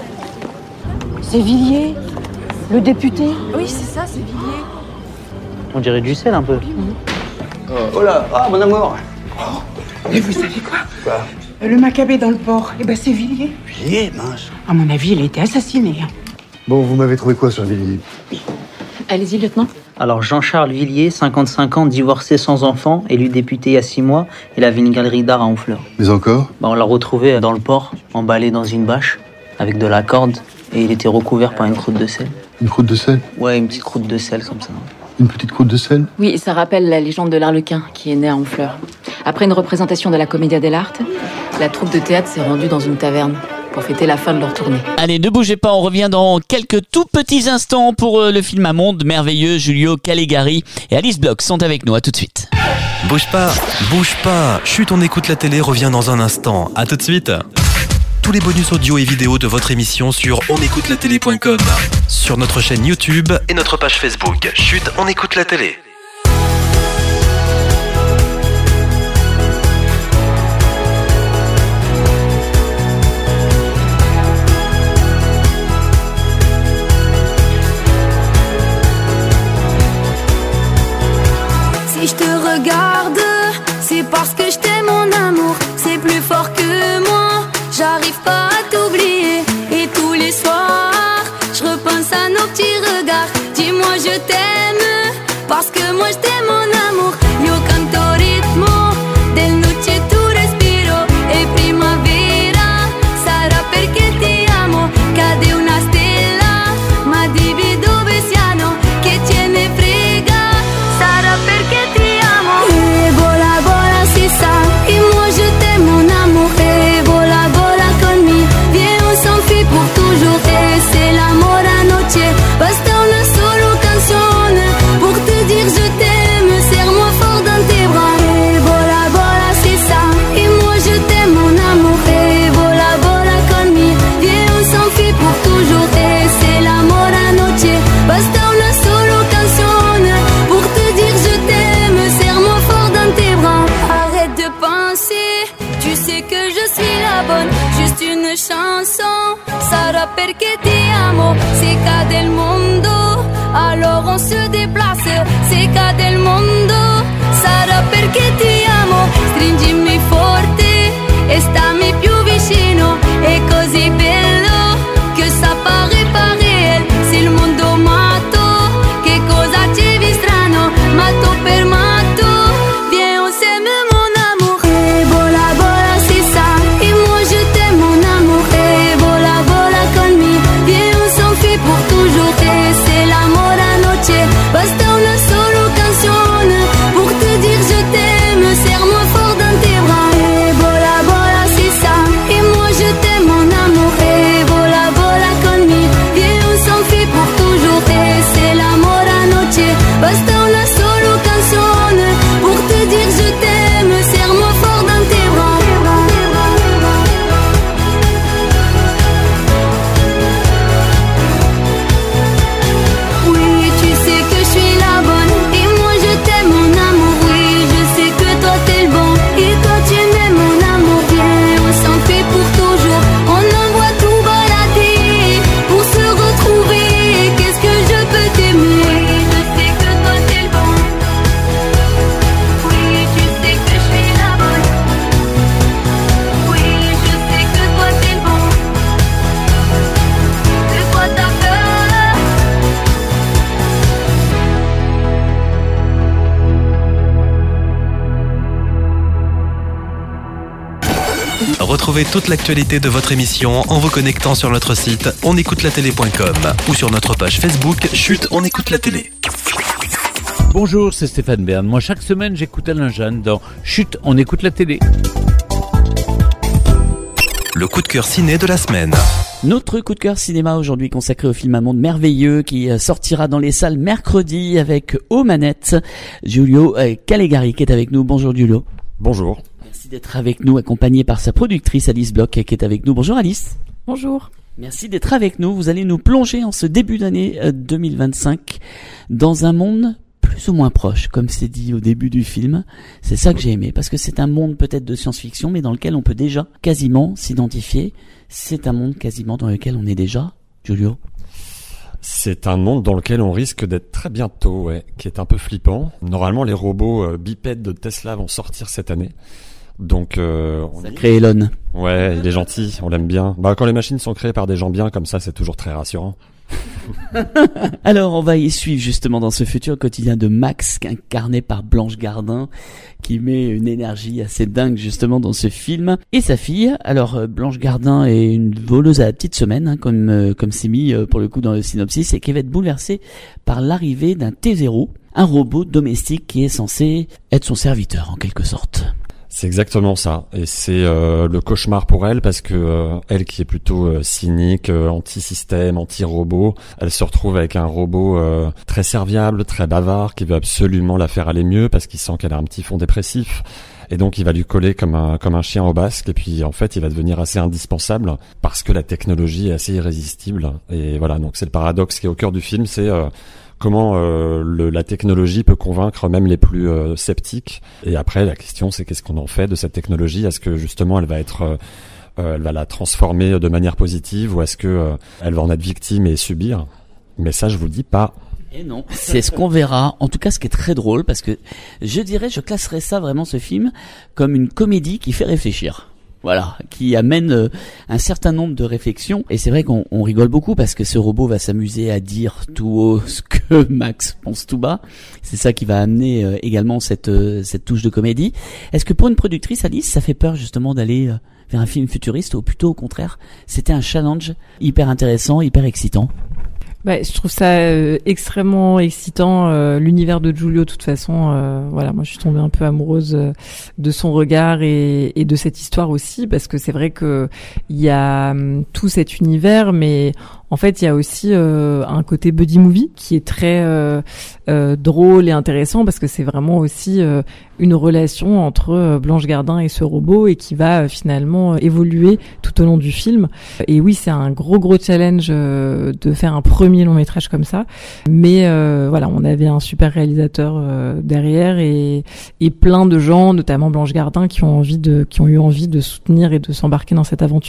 C'est Villiers, le député. Oui, c'est ça, c'est Villiers. On dirait du sel un peu. Mmh. Oh, oh là, ah mon amour. Oh, mais vous savez quoi? Quoi? Le Maccabée dans le port, eh ben c'est Villiers. Villiers, mince. À mon avis, il a été assassiné. Bon, vous m'avez trouvé quoi sur Villiers? Allez-y, lieutenant. Alors Jean-Charles Villiers, cinquante-cinq ans, divorcé sans enfant, élu député il y a six mois. Il avait une galerie d'art à Honfleur. Mais encore? Bah, on l'a retrouvé dans le port, emballé dans une bâche, avec de la corde, et il était recouvert par une croûte de sel. Une croûte de sel? Ouais, une petite croûte de sel comme ça. Une petite croûte de sel? Oui, ça rappelle la légende de l'Arlequin qui est né à Honfleur. Après une représentation de la Commedia dell'arte, la troupe de théâtre s'est rendue dans une taverne pour fêter la fin de leur tournée. Allez, ne bougez pas, on revient dans quelques tout petits instants pour euh, le film Un monde merveilleux. Giulio Calegari et Alice Bloch sont avec nous, à tout de suite. Bouge pas, bouge pas. Chut, on écoute la télé, revient dans un instant. À tout de suite. Tous les bonus audio et vidéo de votre émission sur on écoute la télé point com, sur notre chaîne YouTube et notre page Facebook. Chut, on écoute la télé. Si je te regarde, c'est parce que je t'aime, mon amour. C'est plus fort que moi, j'arrive pas à t'oublier. Et tous les soirs, je repense à nos petits regards. Dis-moi je t'aime, parce que moi je t'aime, mon amour. Yo canto ritmo del noche tu respiro. E primavera sarà perché ti amo. Cade una stella, ma dimmi dove siamo. Che ce ne frega, sarà perché ti amo. Et voilà, voilà, c'est ça. Et moi je t'aime, mon amour. Et voilà. perché ti amo. Se cade il mondo, allora on se déplace. Se cade il mondo, sarà perché ti amo. Stringimi forte e stammi più vicino. È così bello che sapere pare. Se il mondo matto, che cosa c'è di strano? Matto per matto, viens on s'aime mon amour. Et vola vola c'est ça, et moi je t'aime mon amour. Et vola vola con me, viens on s'enfuit pour toujours. Et c'est l'amor a noche, basta una solo canzone pour te dire je t'aime. Serre-moi fort dans tes bras. Et vola vola c'est ça, et moi je t'aime mon amour. Et vola vola con me, viens on s'enfuit pour toujours. Et c'est l'amor a noche, basta una solo canzone pour te dire je t'aime. Serre-moi fort dans tes bras. Oui, tu sais que je suis la bonne, et moi je t'aime mon amour. Oui, je sais que toi t'es le bon, et toi tu m'aimes mon amour. Viens, on s'en fait pour toujours, on envoie tout balader pour se retrouver. Qu'est-ce que je peux t'aimer? Oui, je sais que toi t'es le bon. Oui, tu sais que je suis la bonne. Oui, je sais que toi t'es le bon. De quoi t'as peur? Retrouvez toute l'actualité de votre émission en vous connectant sur notre site on écoute la télé point com ou sur notre page Facebook Chut, on écoute la télé. Bonjour, c'est Stéphane Bern. Moi, chaque semaine, j'écoute Alain Jeanne dans Chut, on écoute la télé. Le coup de cœur ciné de la semaine. Notre coup de cœur cinéma aujourd'hui consacré au film Un monde merveilleux qui sortira dans les salles mercredi avec aux manettes Giulio Calegari qui est avec nous. Bonjour Giulio. Bonjour. Merci d'être avec nous, accompagné par sa productrice Alice Bloch qui est avec nous. Bonjour Alice. Bonjour. Merci d'être avec nous. Vous allez nous plonger en ce début d'année deux mille vingt-cinq dans un monde plus ou moins proche, comme c'est dit au début du film. C'est ça que j'ai aimé, parce que c'est un monde peut-être de science-fiction, mais dans lequel on peut déjà quasiment s'identifier. C'est un monde quasiment dans lequel on est déjà, Giulio. C'est un monde dans lequel on risque d'être très bientôt, ouais, qui est un peu flippant. Normalement, les robots euh, bipèdes de Tesla vont sortir cette année. Donc, euh, on ça crée Elon. Ouais, il est gentil, on l'aime bien. Bah, quand les machines sont créées par des gens bien comme ça, c'est toujours très rassurant. Alors, on va y suivre justement dans ce futur quotidien de Max, incarné par Blanche Gardin, qui met une énergie assez dingue justement dans ce film. Et sa fille, alors Blanche Gardin est une voleuse à la petite semaine, hein, comme euh, comme c'est mis euh, pour le coup dans le synopsis, et qui va être bouleversée par l'arrivée d'un T zéro, un robot domestique qui est censé être son serviteur en quelque sorte. C'est exactement ça, et c'est euh, le cauchemar pour elle parce que euh, elle qui est plutôt euh, cynique, euh, anti-système, anti-robot, elle se retrouve avec un robot euh, très serviable, très bavard, qui veut absolument la faire aller mieux parce qu'il sent qu'elle a un petit fond dépressif. Et donc il va lui coller comme un comme un chien au basque, et puis en fait il va devenir assez indispensable parce que la technologie est assez irrésistible. Et voilà, donc c'est le paradoxe qui est au cœur du film, c'est euh, comment euh, le, la technologie peut convaincre même les plus euh, sceptiques. Et après la question c'est qu'est-ce qu'on en fait de cette technologie? Est-ce que justement elle va être euh, euh, elle va la transformer de manière positive, ou est-ce que euh, elle va en être victime et subir? Mais ça je vous le dis pas. Et non, c'est ce qu'on verra. En tout cas, ce qui est très drôle, parce que je dirais, je classerais ça vraiment, ce film, comme une comédie qui fait réfléchir. Voilà, qui amène euh, un certain nombre de réflexions. Et c'est vrai qu'on on rigole beaucoup parce que ce robot va s'amuser à dire tout haut ce que Max pense tout bas. C'est ça qui va amener euh, également cette euh, cette touche de comédie. Est-ce que pour une productrice, Alice, ça fait peur justement d'aller euh, vers un film futuriste, ou plutôt au contraire, c'était un challenge hyper intéressant, hyper excitant? Bah, je trouve ça euh, extrêmement excitant, euh, l'univers de Giulio. De toute façon, euh, voilà, moi je suis tombée un peu amoureuse euh, de son regard et, et de cette histoire aussi, parce que c'est vrai que il y a hum, tout cet univers, mais en fait il y a aussi euh, un côté buddy movie qui est très euh, euh, drôle et intéressant, parce que c'est vraiment aussi euh, une relation entre euh, Blanche Gardin et ce robot, et qui va euh, finalement euh, évoluer tout au long du film. Et oui, c'est un gros gros challenge euh, de faire un premier long métrage comme ça, mais euh, voilà, on avait un super réalisateur euh, derrière, et, et plein de gens, notamment Blanche Gardin, qui ont envie de, qui ont eu envie de soutenir et de s'embarquer dans cette aventure.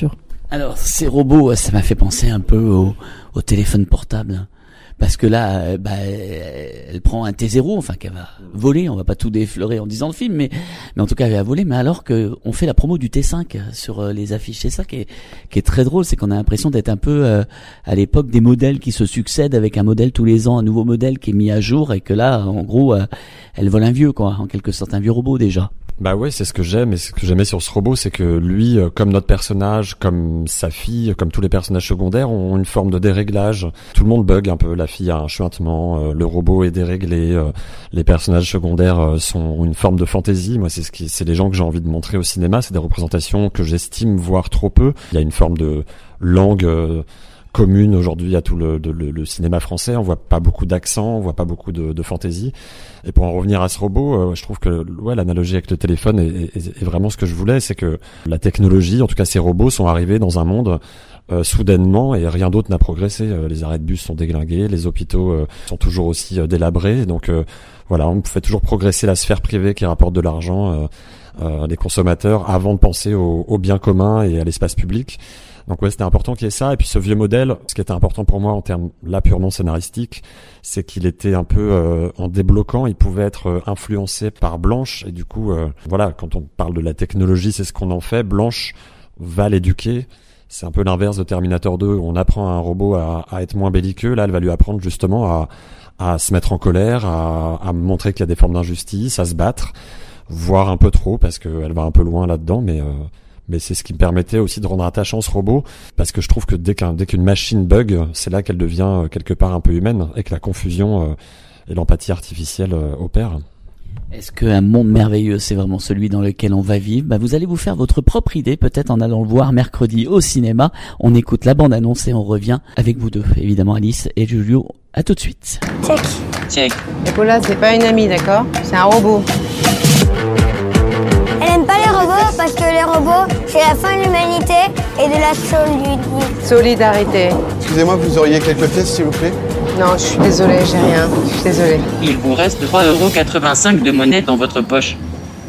Alors, ces robots, ça m'a fait penser un peu au, au téléphone portable. Parce que là, bah, elle prend un T zéro, enfin qu'elle va voler. On va pas tout déflorer en disant le film, mais, mais en tout cas elle va voler. Mais alors que on fait la promo du T cinq sur les affiches, c'est ça qui est, qui est très drôle, c'est qu'on a l'impression d'être un peu euh, à l'époque des modèles qui se succèdent avec un modèle tous les ans, un nouveau modèle qui est mis à jour et que là, en gros, euh, elle vole un vieux, quoi, en quelque sorte, un vieux robot déjà. Bah ouais, c'est ce que j'aime, et ce que j'aimais sur ce robot, c'est que lui, comme notre personnage, comme sa fille, comme tous les personnages secondaires, ont une forme de déréglage. Tout le monde bug un peu, la fille a un chuintement, euh, le robot est déréglé, euh, les personnages secondaires euh, sont une forme de fantaisie. Moi, c'est ce qui, c'est les gens que j'ai envie de montrer au cinéma, c'est des représentations que j'estime voir trop peu. Il y a une forme de langue euh, commune aujourd'hui à tout le, de, le, le cinéma français. On voit pas beaucoup d'accent, on voit pas beaucoup de, de fantaisie. Et pour en revenir à ce robot, euh, je trouve que ouais, l'analogie avec le téléphone est, est, est vraiment ce que je voulais, c'est que la technologie, en tout cas ces robots, sont arrivés dans un monde euh, soudainement et rien d'autre n'a progressé. Euh, les arrêts de bus sont déglingués, les hôpitaux euh, sont toujours aussi euh, délabrés. Donc euh, voilà, on fait toujours progresser la sphère privée qui rapporte de l'argent, euh, euh, les consommateurs, avant de penser au, au bien commun et à l'espace public. Donc ouais, c'était important qu'il y ait ça. Et puis ce vieux modèle, ce qui était important pour moi en termes là purement scénaristiques, c'est qu'il était un peu euh, en débloquant, il pouvait être euh, influencé par Blanche. Et du coup, euh, voilà, quand on parle de la technologie, c'est ce qu'on en fait. Blanche va l'éduquer. C'est un peu l'inverse de Terminator deux, où on apprend à un robot à, à être moins belliqueux. Là, elle va lui apprendre justement à, à se mettre en colère, à, à montrer qu'il y a des formes d'injustice, à se battre, voire un peu trop, parce qu'elle va un peu loin là-dedans, mais... Euh, mais c'est ce qui me permettait aussi de rendre attachant ce robot, parce que je trouve que dès qu'un, dès qu'une machine bug, c'est là qu'elle devient quelque part un peu humaine, et que la confusion euh, et l'empathie artificielle euh, opèrent. Est-ce qu'un monde merveilleux, c'est vraiment celui dans lequel on va vivre? Bah, vous allez vous faire votre propre idée, peut-être en allant le voir mercredi au cinéma. On écoute la bande-annonce et on revient avec vous deux, évidemment Alice et Julio. À tout de suite. Check. Check. Paula, c'est pas une amie, d'accord? C'est un robot. Elle aime pas les robots parce que les robots, c'est la fin de l'humanité et de la solidarité. Solidarité. Excusez-moi, vous auriez quelques pièces, s'il vous plaît? Non, je suis désolée, j'ai rien. Je suis désolée. Il vous reste trois euros quatre-vingt-cinq de monnaie dans votre poche.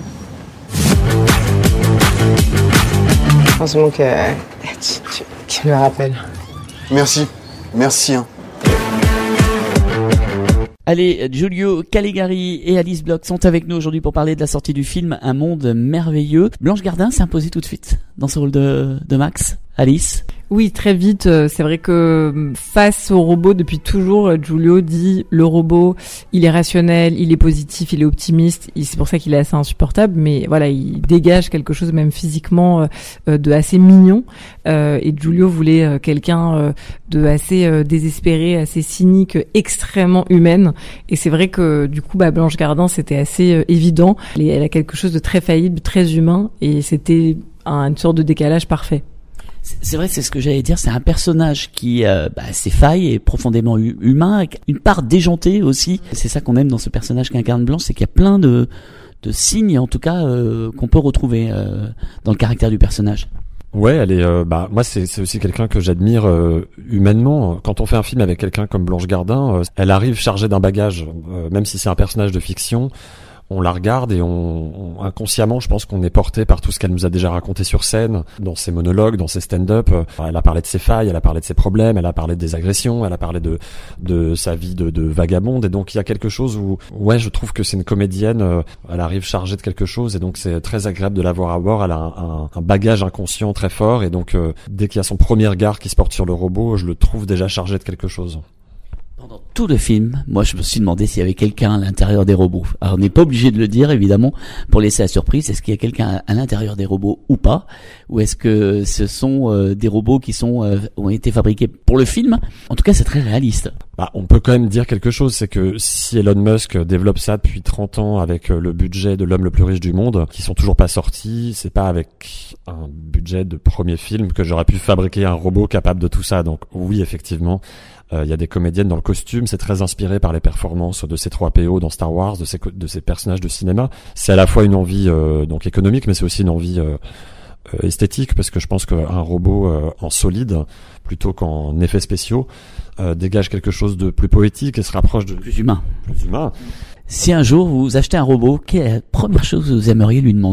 Je pense bon que tu, tu, tu me le rappelles. Merci. Merci. Hein. Allez, Giulio Caligari et Alice Bloch sont avec nous aujourd'hui pour parler de la sortie du film Un monde merveilleux. Blanche Gardin s'est imposée tout de suite dans ce rôle de, de Max. Alice? Oui, très vite. C'est vrai que face au robot, depuis toujours, Giulio dit le robot, il est rationnel, il est positif, il est optimiste. C'est pour ça qu'il est assez insupportable, mais voilà, il dégage quelque chose même physiquement euh, de assez mignon. Euh, et Giulio voulait euh, quelqu'un euh, de assez euh, désespéré, assez cynique, extrêmement humaine. Et c'est vrai que du coup, bah, Blanche Gardin, c'était assez euh, évident. Elle, elle a quelque chose de très faillible, très humain, et c'était un, une sorte de décalage parfait. C'est vrai, c'est ce que j'allais dire, c'est un personnage qui euh, bah, s'effaille, est profondément hu- humain, avec une part déjantée aussi. C'est ça qu'on aime dans ce personnage qu'incarne Blanche, c'est qu'il y a plein de, de signes, en tout cas, euh, qu'on peut retrouver euh, dans le caractère du personnage. Ouais, elle est. Euh, bah moi, c'est, c'est aussi quelqu'un que j'admire euh, humainement. Quand on fait un film avec quelqu'un comme Blanche Gardin, euh, elle arrive chargée d'un bagage, euh, même si c'est un personnage de fiction. On la regarde et on, on inconsciemment, je pense qu'on est porté par tout ce qu'elle nous a déjà raconté sur scène, dans ses monologues, dans ses stand-up. Elle a parlé de ses failles, elle a parlé de ses problèmes, elle a parlé des agressions, elle a parlé de de sa vie de, de vagabonde. Et donc il y a quelque chose où, ouais, je trouve que c'est une comédienne. Euh, elle arrive chargée de quelque chose et donc c'est très agréable de la voir à bord. Elle a un, un, un bagage inconscient très fort et donc euh, dès qu'il y a son premier regard qui se porte sur le robot, je le trouve déjà chargé de quelque chose. Pendant tout le film, moi je me suis demandé s'il y avait quelqu'un à l'intérieur des robots. Alors on n'est pas obligé de le dire évidemment pour laisser la surprise. Est-ce qu'il y a quelqu'un à l'intérieur des robots ou pas? Ou est-ce que ce sont euh, des robots qui sont euh, ont été fabriqués pour le film? En tout cas c'est très réaliste. Bah, on peut quand même dire quelque chose, c'est que si Elon Musk développe ça depuis trente ans avec le budget de l'homme le plus riche du monde, qui sont toujours pas sortis, c'est pas avec un budget de premier film que j'aurais pu fabriquer un robot capable de tout ça. Donc oui, effectivement, il euh, y a des comédiennes dans le costume, c'est très inspiré par les performances de ces trois P O dans Star Wars, de ces, de ces personnages de cinéma. C'est à la fois une envie euh, donc économique, mais c'est aussi une envie euh, euh, esthétique, parce que je pense qu'un robot euh, en solide, plutôt qu'en effets spéciaux, euh, dégage quelque chose de plus poétique et se rapproche de... Plus humain. Plus humain. Si un jour vous achetez un robot, quelle est la première chose que vous aimeriez lui demander?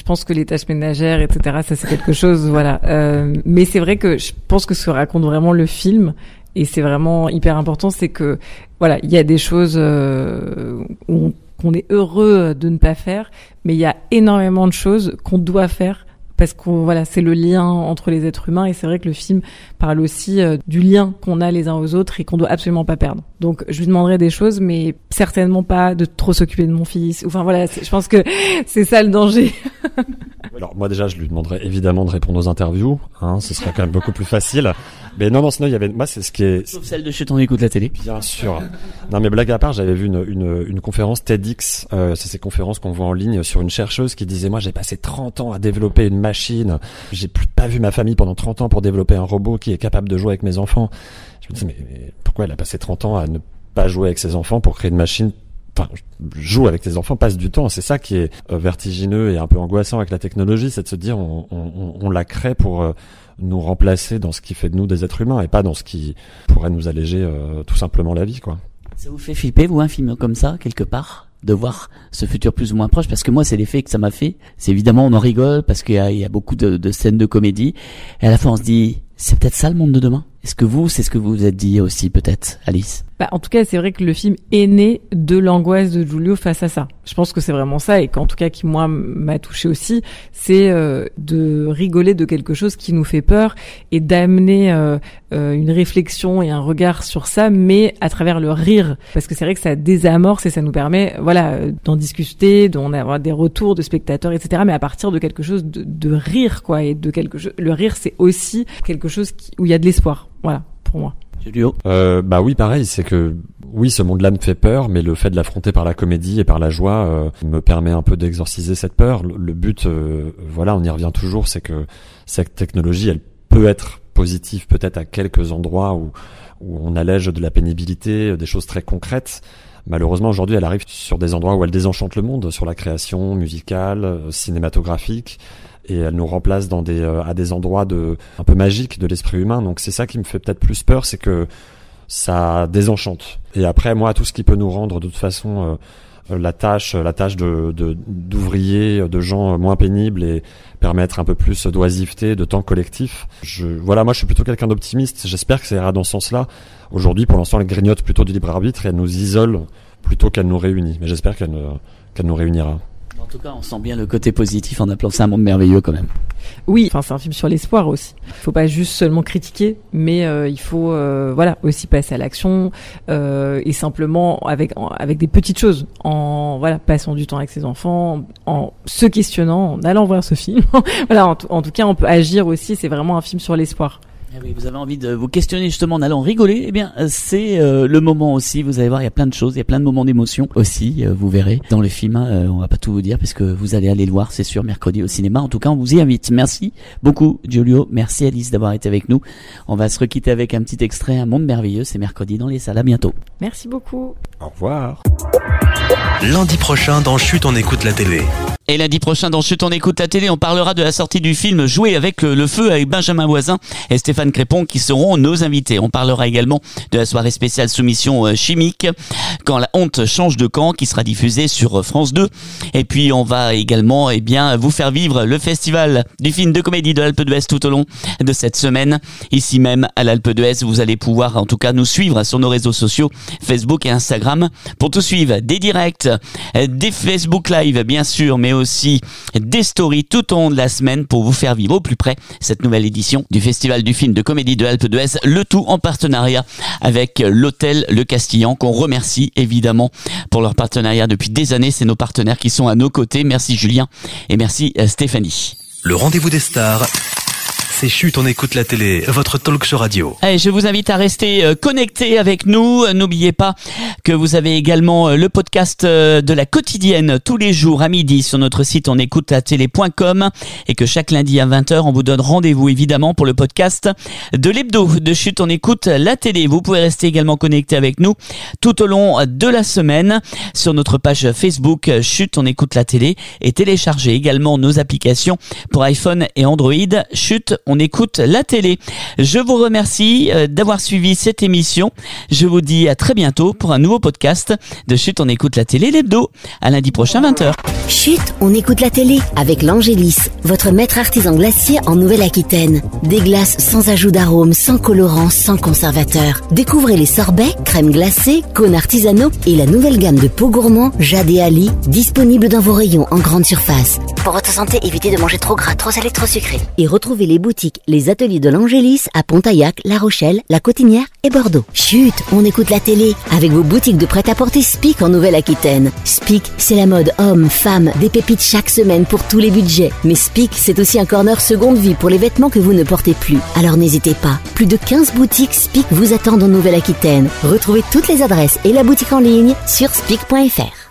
pense que les tâches ménagères, et cetera, ça c'est quelque chose, voilà. Euh, mais c'est vrai que je pense que ce que raconte vraiment le film, et c'est vraiment hyper important, c'est que voilà, il y a des choses euh, où on, qu'on est heureux de ne pas faire, mais il y a énormément de choses qu'on doit faire parce qu'on voilà, c'est le lien entre les êtres humains, et c'est vrai que le film parle aussi euh, du lien qu'on a les uns aux autres et qu'on doit absolument pas perdre. Donc je lui demanderai des choses, mais certainement pas de trop s'occuper de mon fils. Enfin voilà, c'est, je pense que c'est ça le danger. Alors moi déjà je lui demanderais évidemment de répondre aux interviews, hein, ce serait quand même beaucoup plus facile. Mais non non sinon il y avait moi c'est ce qui est sauf celle de Chut on écoute la télé. Bien sûr. Non mais blague à part, j'avais vu une une, une conférence TEDx, euh, c'est ces conférences qu'on voit en ligne sur une chercheuse qui disait moi j'ai passé trente ans à développer une machine, j'ai plus pas vu ma famille pendant trente ans pour développer un robot qui est capable de jouer avec mes enfants. Je me dis mais, mais pourquoi elle a passé trente ans à ne pas jouer avec ses enfants pour créer une machine? Enfin, joue avec tes enfants, passe du temps. C'est ça qui est euh, vertigineux et un peu angoissant avec la technologie, c'est de se dire on, on, on la crée pour euh, nous remplacer dans ce qui fait de nous des êtres humains et pas dans ce qui pourrait nous alléger euh, tout simplement la vie, quoi. Ça vous fait flipper, vous, un film comme ça, quelque part, de voir ce futur plus ou moins proche? Parce que moi, c'est l'effet que ça m'a fait. C'est évidemment, on en rigole parce qu'il y a, il y a beaucoup de, de scènes de comédie. Et à la fin, on se dit, c'est peut-être ça le monde de demain. Est-ce que vous, c'est ce que vous vous êtes dit aussi, peut-être, Alice? Bah, en tout cas, c'est vrai que le film est né de l'angoisse de Giulio face à ça. Je pense que c'est vraiment ça, et qu'en tout cas, qui moi m'a touché aussi, c'est euh, de rigoler de quelque chose qui nous fait peur et d'amener euh, euh, une réflexion et un regard sur ça, mais à travers le rire, parce que c'est vrai que ça désamorce et ça nous permet, voilà, d'en discuter, d'en avoir des retours de spectateurs, et cetera. Mais à partir de quelque chose de, de rire, quoi, et de quelque chose. Le rire, c'est aussi quelque chose qui, où il y a de l'espoir. Voilà, pour moi. Euh, bah oui, pareil, c'est que oui, ce monde-là me fait peur, mais le fait de l'affronter par la comédie et par la joie euh, me permet un peu d'exorciser cette peur. Le, le but, euh, voilà, on y revient toujours, c'est que cette technologie, elle peut être positive peut-être à quelques endroits où, où on allège de la pénibilité, des choses très concrètes. Malheureusement, aujourd'hui, elle arrive sur des endroits où elle désenchante le monde, sur la création musicale, cinématographique, et elle nous remplace dans des euh, à des endroits de un peu magiques de l'esprit humain. Donc c'est ça qui me fait peut-être plus peur, c'est que ça désenchante. Et après, moi, tout ce qui peut nous rendre de toute façon euh, la tâche, la tâche de, de d'ouvriers, de gens moins pénibles et permettre un peu plus d'oisiveté, de temps collectif. Je, voilà, moi, je suis plutôt quelqu'un d'optimiste. J'espère que ça ira dans ce sens-là. Aujourd'hui, pour l'instant, elle grignote plutôt du libre arbitre et elle nous isole plutôt qu'elle nous réunit. Mais j'espère qu'elle, ne, qu'elle nous réunira. En tout cas, on sent bien le côté positif en appelant ça un monde merveilleux quand même. Oui, enfin c'est un film sur l'espoir aussi. Il faut pas juste seulement critiquer, mais euh, il faut euh, voilà aussi passer à l'action euh, et simplement avec en, avec des petites choses, en voilà passant du temps avec ses enfants, en, en se questionnant, en allant voir ce film. Voilà, en, t- en tout cas, on peut agir aussi. C'est vraiment un film sur l'espoir. Eh oui, vous avez envie de vous questionner justement en allant rigoler, eh bien c'est euh, le moment aussi, vous allez voir, il y a plein de choses, il y a plein de moments d'émotion aussi, euh, vous verrez dans le film, euh, on va pas tout vous dire parce que vous allez aller le voir, c'est sûr, mercredi au cinéma. En tout cas, on vous y invite. Merci beaucoup Giulio, merci Alice d'avoir été avec nous. On va se requitter avec un petit extrait, Un monde merveilleux, c'est mercredi dans les salles, à bientôt. Merci beaucoup. Au revoir. Lundi prochain dans Chut, on écoute la télé. Et lundi prochain dans Chut, on écoute la télé, on parlera de la sortie du film Jouer avec le, le feu avec Benjamin Voisin et Stéphane Crépon qui seront nos invités. On parlera également de la soirée spéciale Soumission chimique, Quand la honte change de camp, qui sera diffusée sur France deux. Et puis on va également eh bien, vous faire vivre le festival du film de comédie de l'Alpe d'Huez tout au long de cette semaine. Ici même à l'Alpe d'Huez, vous allez pouvoir en tout cas nous suivre sur nos réseaux sociaux Facebook et Instagram pour tout suivre, des directs, des Facebook Live bien sûr, mais aussi des stories tout au long de la semaine pour vous faire vivre au plus près cette nouvelle édition du Festival du film de comédie de l'Alpe d'Huez, le tout en partenariat avec l'Hôtel Le Castillan, qu'on remercie évidemment pour leur partenariat depuis des années. C'est nos partenaires qui sont à nos côtés. Merci Julien et merci Stéphanie. Le rendez-vous des stars, c'est Chut, on écoute la télé, votre talk show radio. Allez, je vous invite à rester euh, connectés avec nous. N'oubliez pas que vous avez également euh, le podcast euh, de la quotidienne tous les jours à midi sur notre site on écoute la télé point com et que chaque lundi à vingt heures, on vous donne rendez-vous évidemment pour le podcast de l'hebdo de Chut, on écoute la télé. Vous pouvez rester également connectés avec nous tout au long de la semaine sur notre page Facebook Chut, on écoute la télé et télécharger également nos applications pour iPhone et Android. Chut, On écoute la télé. Je vous remercie euh, d'avoir suivi cette émission. Je vous dis à très bientôt pour un nouveau podcast de Chut, on écoute la télé, l'hebdo. À lundi prochain, vingt heures. Chut, on écoute la télé avec l'Angélis, votre maître artisan glacier en Nouvelle-Aquitaine. Des glaces sans ajout d'arôme, sans colorant, sans conservateur. Découvrez les sorbets, crèmes glacées, cônes artisanaux et la nouvelle gamme de pots gourmands Jade et Ali, disponible dans vos rayons en grande surface. Pour votre santé, évitez de manger trop gras, trop salé, trop sucré. Et retrouvez les boutiques, les ateliers de l'Angélis à Pontaillac, La Rochelle, La Cotinière et Bordeaux. Chut, on écoute la télé avec vos boutiques de prêt-à-porter Spic en Nouvelle-Aquitaine. Spic, c'est la mode homme, femme, des pépites chaque semaine pour tous les budgets. Mais Spic, c'est aussi un corner seconde vie pour les vêtements que vous ne portez plus. Alors n'hésitez pas, plus de quinze boutiques Spic vous attendent en Nouvelle-Aquitaine. Retrouvez toutes les adresses et la boutique en ligne sur spic point f r.